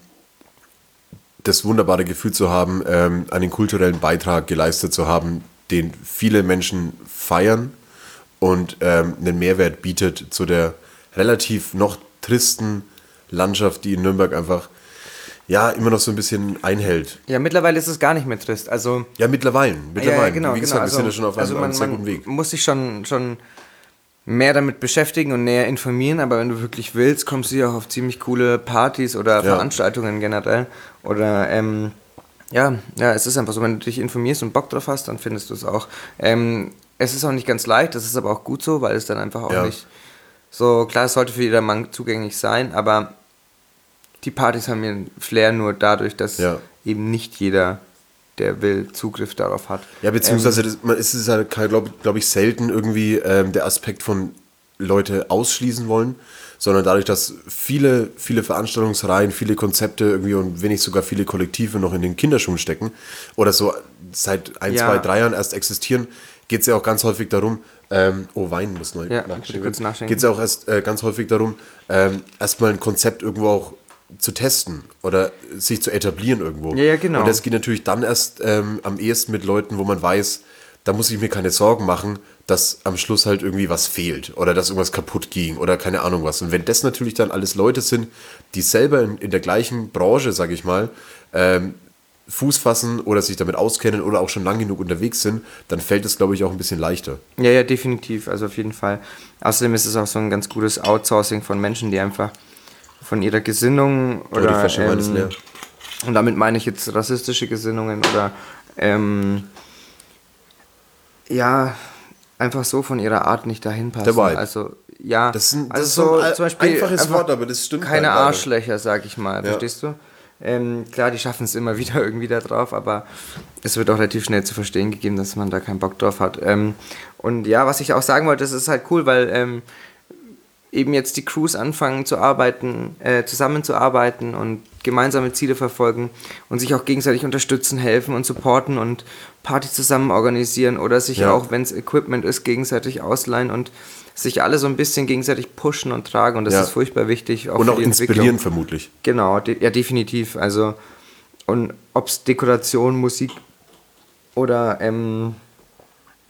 das wunderbare Gefühl zu haben, ähm, einen kulturellen Beitrag geleistet zu haben, den viele Menschen feiern und ähm, einen Mehrwert bietet zu der relativ noch tristen Landschaft, die in Nürnberg einfach ja immer noch so ein bisschen einhält. Ja, mittlerweile ist es gar nicht mehr trist. Also, Ja, mittlerweile. mittlerweile. ja, genau, Wie gesagt, genau. wir sind ja schon auf einem, also man, einem sehr man guten Weg. muss sich schon, schon mehr damit beschäftigen und näher informieren, aber wenn du wirklich willst, kommst du ja auch auf ziemlich coole Partys oder Ja. Veranstaltungen generell. Oder, ähm, ja, ja, es ist einfach so, wenn du dich informierst und Bock drauf hast, dann findest du es auch. Ähm, es ist auch nicht ganz leicht, das ist aber auch gut so, weil es dann einfach auch Ja. nicht so, klar, es sollte für jedermann zugänglich sein, aber die Partys haben ihren Flair nur dadurch, dass Ja. eben nicht jeder, der will, Zugriff darauf hat. Ja, beziehungsweise das, man, es ist halt, glaube glaub ich, selten irgendwie ähm, der Aspekt von Leute ausschließen wollen, sondern dadurch, dass viele, viele Veranstaltungsreihen, viele Konzepte irgendwie und wenn nicht sogar viele Kollektive noch in den Kinderschuhen stecken oder so seit ein, Ja. zwei, drei Jahren erst existieren, geht es ja auch ganz häufig darum, ähm, oh, Wein muss neu Ja, bitte kurz nachschenken. Geht es ja auch erst äh, ganz häufig darum, ähm, erstmal ein Konzept irgendwo auch zu testen oder sich zu etablieren irgendwo. Ja, ja, genau. Und das geht natürlich dann erst ähm, am ehesten mit Leuten, wo man weiß, da muss ich mir keine Sorgen machen, dass am Schluss halt irgendwie was fehlt oder dass irgendwas kaputt ging oder keine Ahnung was. Und wenn das natürlich dann alles Leute sind, die selber in, in der gleichen Branche, sage ich mal, ähm, Fuß fassen oder sich damit auskennen oder auch schon lang genug unterwegs sind, dann fällt es, glaube ich, auch ein bisschen leichter. Ja, ja, definitiv, also auf jeden Fall. Außerdem ist es auch so ein ganz gutes Outsourcing von Menschen, die einfach von ihrer Gesinnung Oh, die oder Flasche Wein ist ähm, leer. und damit meine ich jetzt rassistische Gesinnungen oder ähm, ja, einfach so von ihrer Art nicht dahin passen. Der Vibe. Also, ja, Das ist ein- das also ist so ein so al- zum Beispiel einfaches einfach Wort, aber das stimmt keine halt leider. Arschlöcher, sag ich mal, Ja. verstehst du? Ähm, klar, die schaffen es immer wieder irgendwie da drauf, aber es wird auch relativ schnell zu verstehen gegeben, dass man da keinen Bock drauf hat. Ähm, und ja, was ich auch sagen wollte, das ist halt cool, weil ähm, eben jetzt die Crews anfangen zu arbeiten, äh, zusammenzuarbeiten und gemeinsame Ziele verfolgen und sich auch gegenseitig unterstützen, helfen und supporten und Partys zusammen organisieren oder sich Ja. auch, wenn es Equipment ist, gegenseitig ausleihen und sich alle so ein bisschen gegenseitig pushen und tragen und das Ja. ist furchtbar wichtig. Auch Und für auch die inspirieren Entwicklung. vermutlich. Genau, de- ja definitiv. Also und ob es Dekoration, Musik oder ähm,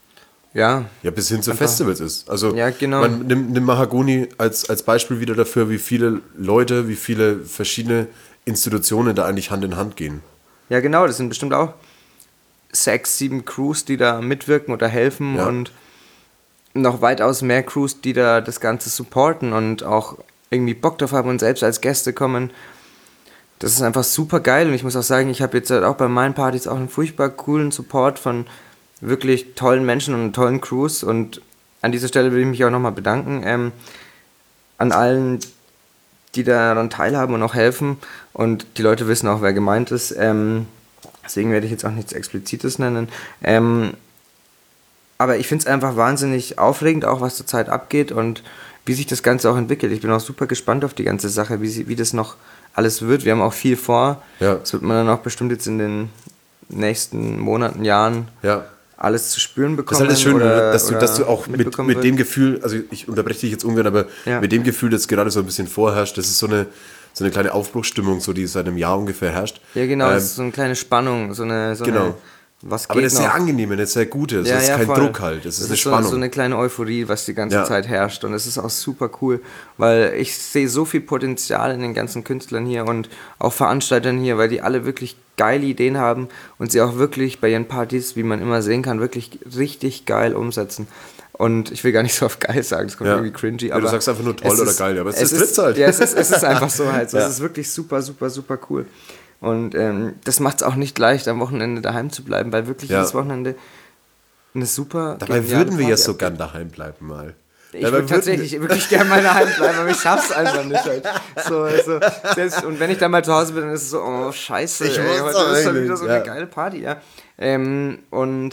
Ja. Ja, bis hin zu Einfach- Festivals ist. Also Ja, genau. man nimmt nimm Mahagoni als, als Beispiel wieder dafür, wie viele Leute, wie viele verschiedene Institutionen da eigentlich Hand in Hand gehen. Ja, genau, das sind bestimmt auch sechs, sieben Crews, die da mitwirken oder helfen Ja. und noch weitaus mehr Crews, die da das Ganze supporten und auch irgendwie Bock drauf haben und selbst als Gäste kommen. Das ist einfach super geil und ich muss auch sagen, ich habe jetzt halt auch bei meinen Partys auch einen furchtbar coolen Support von wirklich tollen Menschen und tollen Crews und an dieser Stelle will ich mich auch nochmal bedanken ähm, an allen, die daran teilhaben und auch helfen und die Leute wissen auch, wer gemeint ist. Ähm, deswegen werde ich jetzt auch nichts Explizites nennen. Ähm, aber ich finde es einfach wahnsinnig aufregend, auch was zurzeit abgeht und wie sich das Ganze auch entwickelt. Ich bin auch super gespannt auf die ganze Sache, wie, sie, wie das noch alles wird. Wir haben auch viel vor. Ja. Das wird man dann auch bestimmt jetzt in den nächsten Monaten, Jahren Ja. alles zu spüren Das bekommen. ist alles schön, oder, dass, du, oder dass du auch mit, mitbekommen mit wird. dem Gefühl, also ich unterbreche dich jetzt ungern, aber Ja. mit dem Gefühl, das gerade so ein bisschen vorherrscht, das ist so eine, so eine kleine Aufbruchsstimmung, so die seit einem Jahr ungefähr herrscht. Ja, genau, Ähm, das ist so eine kleine Spannung, so eine, so genau. eine was geht aber das ist noch? sehr angenehm, das ist sehr Gute, das ist kein voll. Druck halt, das ist eine so, Spannung. so eine kleine Euphorie, was die ganze Ja. Zeit herrscht und es ist auch super cool, weil ich sehe so viel Potenzial in den ganzen Künstlern hier und auch Veranstaltern hier, weil die alle wirklich geile Ideen haben und sie auch wirklich bei ihren Partys, wie man immer sehen kann, wirklich richtig geil umsetzen. Und ich will gar nicht so oft geil sagen, das kommt Ja. irgendwie cringy, Ja, aber du sagst einfach nur toll es oder ist- geil, aber es, es ist trifft's halt. Ja, es ist, es ist einfach so halt. So. Ja. Es ist wirklich super, super, super cool. Und ähm, das macht es auch nicht leicht, am Wochenende daheim zu bleiben, weil wirklich Ja. jedes Wochenende eine super Dabei geniale würden wir ja Party so abgeht. gern daheim bleiben mal. Ich Dabei würde würden tatsächlich wir- wirklich gerne mal daheim bleiben, aber ich schaff's einfach nicht halt. So, also, selbst, und wenn ich dann mal zu Hause bin, dann ist es so, oh scheiße, Ich ey, muss heute doch ist schon eigentlich, wieder so ja. eine geile Party, ja. Ähm, und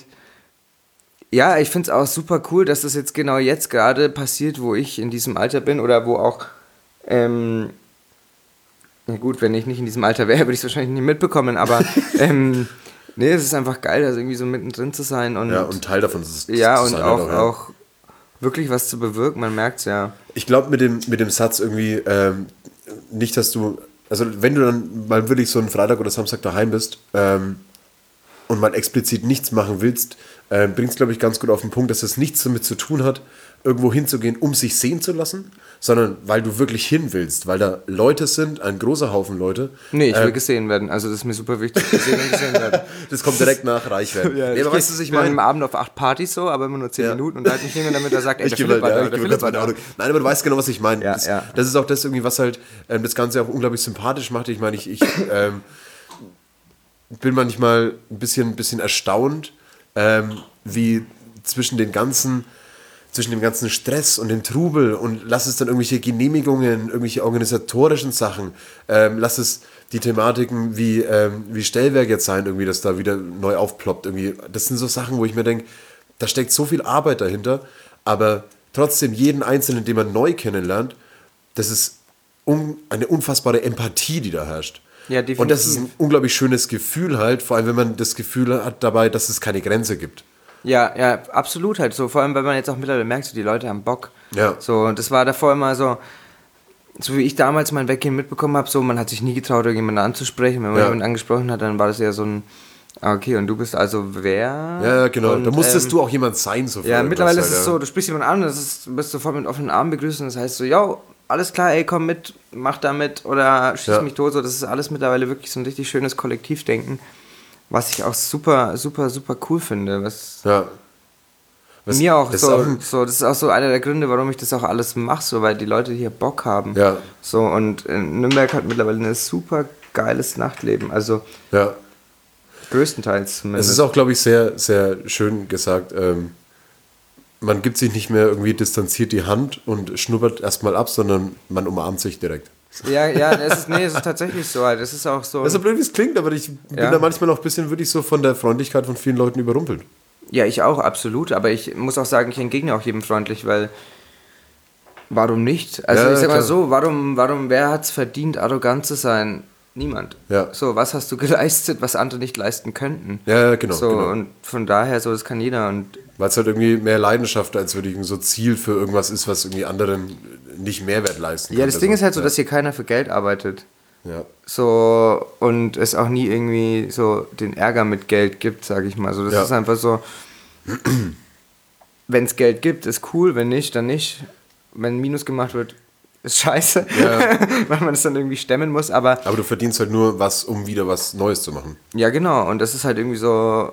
ja, ich finde es auch super cool, dass das jetzt genau jetzt gerade passiert, wo ich in diesem Alter bin oder wo auch, ähm, na gut, wenn ich nicht in diesem Alter wäre, würde ich es wahrscheinlich nicht mitbekommen, aber ähm, nee, es ist einfach geil, also irgendwie so mittendrin zu sein und Ja, und Teil davon ist ja, zu und sein auch, halt ja. auch wirklich was zu bewirken, man merkt es ja. Ich glaube mit dem, mit dem Satz irgendwie, ähm, nicht, dass du, also wenn du dann mal wirklich so einen Freitag oder Samstag daheim bist ähm, und mal explizit nichts machen willst, äh, bringt es, glaube ich, ganz gut auf den Punkt, dass es nichts damit zu tun hat, irgendwo hinzugehen, um sich sehen zu lassen, sondern weil du wirklich hin willst, weil da Leute sind, ein großer Haufen Leute. Nee, ich will Ähm, gesehen werden, also das ist mir super wichtig, gesehen und gesehen werden. das kommt direkt nach Reichwerden. Ja, nee, aber ich weißt du, was ich bin meine? am Abend auf acht Partys so, aber immer nur zehn Ja. Minuten und da halt nicht jemand damit, der sagt, ey, Ich der gebe Philipp halt, war ja, da, ich der gebe Philipp ganz war meine da. Ahnung. Nein, aber du weißt genau, was ich meine. Ja, das, ja. das ist auch das irgendwie, was halt ähm, das Ganze auch unglaublich sympathisch macht. Ich meine, ich, ich ähm, bin manchmal ein bisschen, ein bisschen erstaunt, ähm, wie zwischen den ganzen zwischen dem ganzen Stress und dem Trubel und lass es dann irgendwelche Genehmigungen, irgendwelche organisatorischen Sachen, ähm, lass es die Thematiken wie, ähm, wie Stellwerk jetzt sein, irgendwie, dass da wieder neu aufploppt. Irgendwie. Das sind so Sachen, wo ich mir denke, da steckt so viel Arbeit dahinter, aber trotzdem jeden Einzelnen, den man neu kennenlernt, das ist un, eine unfassbare Empathie, die da herrscht. Ja, definitiv. Und das ist ein unglaublich schönes Gefühl halt, vor allem wenn man das Gefühl hat dabei, dass es keine Grenze gibt. Ja, ja, absolut halt so. Vor allem, weil man jetzt auch mittlerweile merkt, so, die Leute haben Bock. Ja. So, und das war davor immer so, so wie ich damals mein Weggehen mitbekommen habe, so, man hat sich nie getraut, irgendjemanden anzusprechen. Wenn man Ja. jemanden angesprochen hat, dann war das ja so ein, ah, okay, und du bist also wer? Ja, ja, genau. Und, da musstest ähm, du auch jemand sein. So für Ja, irgendwas mittlerweile ist halt, es ja. so, du sprichst jemanden an, das ist, du bist sofort mit offenen Armen begrüßt und das heißt so, yo, alles klar, ey, komm mit, mach da mit oder schieß Ja. mich tot. So, das ist alles mittlerweile wirklich so ein richtig schönes Kollektivdenken, was ich auch super, super, super cool finde. Was Ja. Was- mir auch das so, ist auch ein- so, das ist auch so einer der Gründe, warum ich das auch alles mache, so, weil die Leute hier Bock haben. Ja. So, und in Nürnberg hat mittlerweile ein super geiles Nachtleben, also Ja. größtenteils Es zumindest. ist auch, glaube ich, sehr, sehr schön gesagt. Ähm, man gibt sich nicht mehr irgendwie distanziert die Hand und schnuppert erstmal ab, sondern man umarmt sich direkt. ja, ja, es ist, nee, es ist tatsächlich so, halt. Das ist auch so. Das ist so blöd, wie es klingt, aber ich bin Ja. da manchmal noch ein bisschen wirklich so von der Freundlichkeit von vielen Leuten überrumpelt. Ja, ich auch, absolut. Aber ich muss auch sagen, ich entgegne auch jedem freundlich, weil warum nicht? Also Ja, ich sag mal klar. so, warum, warum, wer hat's verdient, arrogant zu sein? Niemand. Ja. So, was hast du geleistet, was andere nicht leisten könnten? Ja, genau. So, genau. und von daher, so, das kann jeder. Und Weil es halt irgendwie mehr Leidenschaft als wirklich so Ziel für irgendwas ist, was irgendwie anderen nicht Mehrwert leisten ja, kann. das Ding ist halt so, ja. dass hier keiner für Geld arbeitet. Ja. So, und es auch nie irgendwie so den Ärger mit Geld gibt, sag ich mal. So, das Ja. ist einfach so. wenn es Geld gibt, ist cool, wenn nicht, dann nicht. Wenn Minus gemacht wird, ist scheiße, Ja. weil man es dann irgendwie stemmen muss, aber Aber du verdienst halt nur was, um wieder was Neues zu machen. ja genau, und das ist halt irgendwie so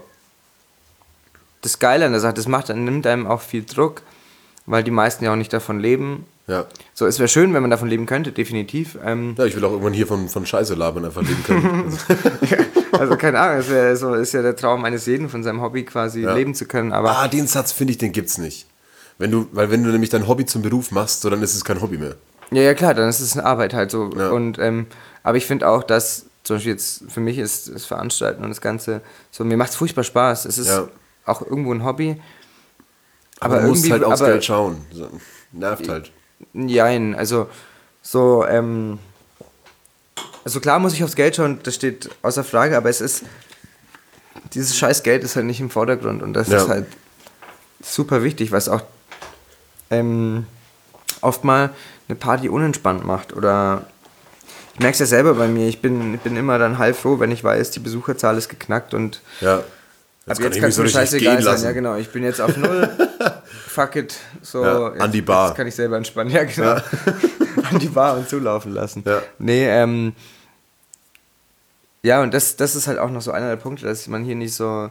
das Geile an der Sache, das macht, nimmt einem auch viel Druck, weil die meisten ja auch nicht davon leben. Ja. So, es wäre schön, wenn man davon leben könnte, definitiv. Ähm, Ja, ich will auch irgendwann hier von, von Scheiße labern einfach leben können. also keine Ahnung, es wär so, ist ja der Traum eines jeden, von seinem Hobby quasi Ja. leben zu können, aber Ah, den Satz finde ich, den gibt's nicht. Wenn du, weil wenn du nämlich dein Hobby zum Beruf machst, so dann ist es kein Hobby mehr. ja, ja klar, dann ist es eine Arbeit halt so. Ja. Und, ähm, aber ich finde auch, dass zum Beispiel jetzt für mich ist das Veranstalten und das Ganze, so mir macht es furchtbar Spaß. Es ist Ja. auch irgendwo ein Hobby. Aber, du musst irgendwie- halt aufs aber- Geld schauen. So, nervt halt. Jein, also so, ähm, also klar muss ich aufs Geld schauen, das steht außer Frage, aber es ist, dieses scheiß Geld ist halt nicht im Vordergrund und das Ja. ist halt super wichtig, was auch ähm, oft mal eine Party unentspannt macht oder ich merke es ja selber bei mir, ich bin, ich bin immer dann heilfroh, wenn ich weiß, die Besucherzahl ist geknackt und Ja. ab kann jetzt ich kann mich es so mir richtig scheißegal gehen sein, lassen. ja genau, ich bin jetzt auf null, fuck it, so, Ja, an die Bar. Jetzt kann ich selber entspannen, ja genau, an die Bar und zulaufen lassen. Ja. Nee, ähm, ja und das, das ist halt auch noch so einer der Punkte, dass man hier nicht so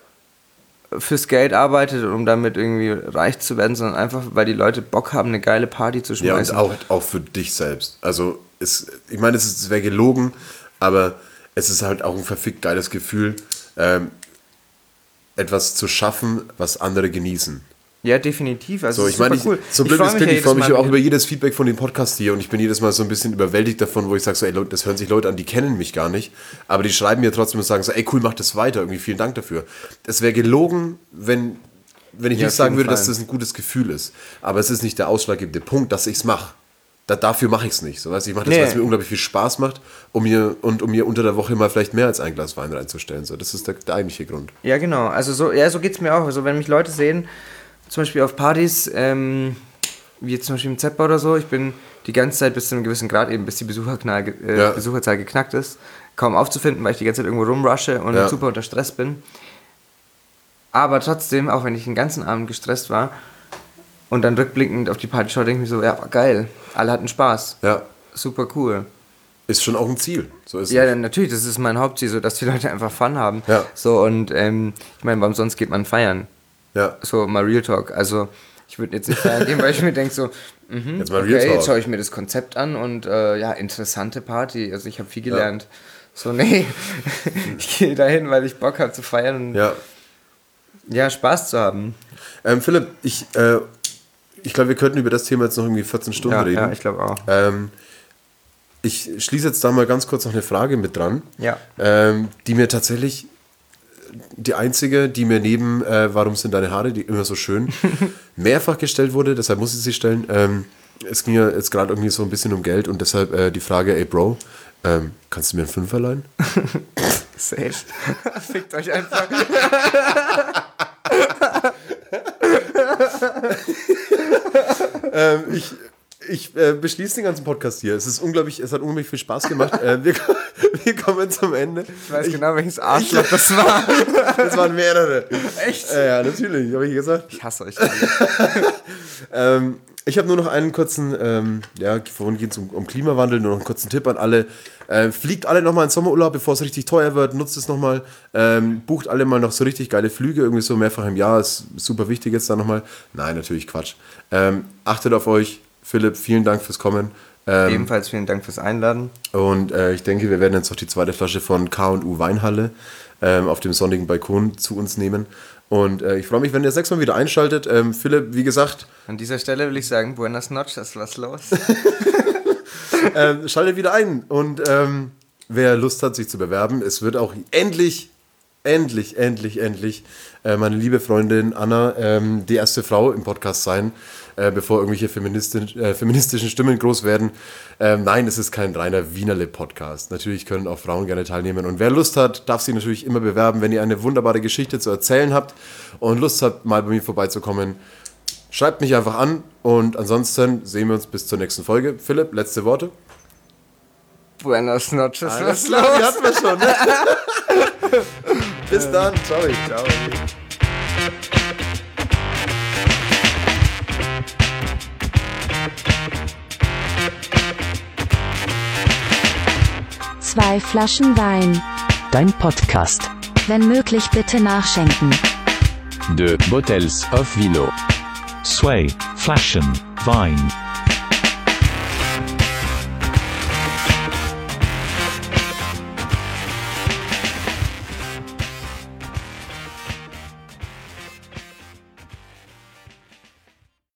fürs Geld arbeitet, um damit irgendwie reich zu werden, sondern einfach, weil die Leute Bock haben, eine geile Party zu Ja, und schmeißen. auch, auch für dich selbst. Also, es, ich meine, es, ist- es wäre gelogen, aber es ist halt auch ein verfickt geiles Gefühl, ähm, etwas zu schaffen, was andere genießen. Ja, definitiv. Also So, es ich ist meine, super ich, cool. so Ich blöd freu es mich klingt, ja ich freue jedes mich Mal auch über wieder. jedes Feedback von dem Podcast hier und ich bin jedes Mal so ein bisschen überwältigt davon, wo ich sage, so, ey Leute, das hören sich Leute an, die kennen mich gar nicht, aber die schreiben mir trotzdem und sagen so, ey cool, mach das weiter, irgendwie vielen Dank dafür. Es wäre gelogen, wenn, wenn ich Ja, nicht auf sagen jeden würde, Fall. dass das ein gutes Gefühl ist, aber es ist nicht der ausschlaggebende Punkt, dass ich es mache. Da, dafür mache ich es nicht. So, weißt, du, ich mache das, Nee. weil es mir unglaublich viel Spaß macht, um mir, und um mir unter der Woche mal vielleicht mehr als ein Glas Wein reinzustellen. So, das ist der, der eigentliche Grund. Ja, genau. Also so, ja, so geht es mir auch. Also wenn mich Leute sehen, zum Beispiel auf Partys, ähm, wie jetzt zum Beispiel im Z-Bau oder so, ich bin die ganze Zeit bis zu einem gewissen Grad, eben bis die Besucherknall, ge- äh, Ja. Besucherzahl geknackt ist, kaum aufzufinden, weil ich die ganze Zeit irgendwo rumrushe und Ja. super unter Stress bin. Aber trotzdem, auch wenn ich den ganzen Abend gestresst war und dann rückblickend auf die Party schaue, denke ich mir so, ja, geil, alle hatten Spaß. Ja, Super cool. ist schon auch ein Ziel. So ist Ja, es. dann natürlich, das ist mein Hauptziel, so dass die Leute einfach Fun haben. Ja. So und ähm, ich meine, warum sonst geht man feiern? Ja. So mal Real Talk. Also ich würde jetzt nicht feiern gehen, weil ich mir denke so, mhm, Jetzt mal Real okay, Talk. jetzt schaue ich mir das Konzept an und äh, ja, interessante Party. Also ich habe viel gelernt. So, nee, ich gehe dahin, weil ich Bock habe zu feiern und ja. Ja. Spaß zu haben. Ähm, Philipp, ich, äh, ich glaube, wir könnten über das Thema jetzt noch irgendwie vierzehn Stunden Ja, reden. ja, ich glaube auch. Ähm, ich schließe jetzt da mal ganz kurz noch eine Frage mit dran, Ja. ähm, die mir tatsächlich, die einzige, die mir neben äh, Warum sind deine Haare, die immer so schön, mehrfach gestellt wurde, deshalb muss ich sie stellen. Ähm, es ging ja jetzt gerade irgendwie so ein bisschen um Geld und deshalb äh, die Frage, ey Bro, ähm, kannst du mir einen Fünfer leihen? Safe. Fickt euch einfach. ähm, ich ich äh, beschließe den ganzen Podcast hier. Es ist unglaublich, es hat unglaublich viel Spaß gemacht. äh, wir, wir kommen zum Ende. Ich weiß genau, welches Arschloch das war. Das waren mehrere. Echt? Äh, ja, natürlich, habe ich gesagt. Ich hasse euch alle. Ähm, ich habe nur noch einen kurzen, ähm, ja, vorhin geht es um, um Klimawandel, nur noch einen kurzen Tipp an alle. Äh, fliegt alle nochmal in Sommerurlaub, bevor es richtig teuer wird, nutzt es nochmal, ähm, bucht alle mal noch so richtig geile Flüge, irgendwie so mehrfach im Jahr, ist super wichtig jetzt da nochmal. Nein, natürlich Quatsch. Ähm, achtet auf euch. Philipp, vielen Dank fürs Kommen. Ähm, Ebenfalls vielen Dank fürs Einladen. Und äh, ich denke, wir werden jetzt noch die zweite Flasche von K und U Weinhalle ähm, auf dem sonnigen Balkon zu uns nehmen. Und äh, ich freue mich, wenn ihr das nächste Mal wieder einschaltet. Ähm, Philipp, wie gesagt, An dieser Stelle will ich sagen, buenas noches, was los? ähm, schaltet wieder ein. Und ähm, wer Lust hat, sich zu bewerben, es wird auch endlich, endlich, endlich, endlich äh, meine liebe Freundin Anna ähm, die erste Frau im Podcast sein, äh, bevor irgendwelche Feministin, äh, feministischen Stimmen groß werden. Ähm, nein, es ist kein reiner Wienerle-Podcast. Natürlich können auch Frauen gerne teilnehmen. Und wer Lust hat, darf sich natürlich immer bewerben, wenn ihr eine wunderbare Geschichte zu erzählen habt und Lust habt, mal bei mir vorbeizukommen. Schreibt mich einfach an und ansonsten sehen wir uns bis zur nächsten Folge. Philipp, letzte Worte? Buenas noches, was klar, die los? hatten wir schon. Ne? Bis dann. Ciao. Ciao. Zwei Flaschen Wein. Dein Podcast. Wenn möglich bitte nachschenken. Deux bottles of vino. Sway, Flaschen, Wein.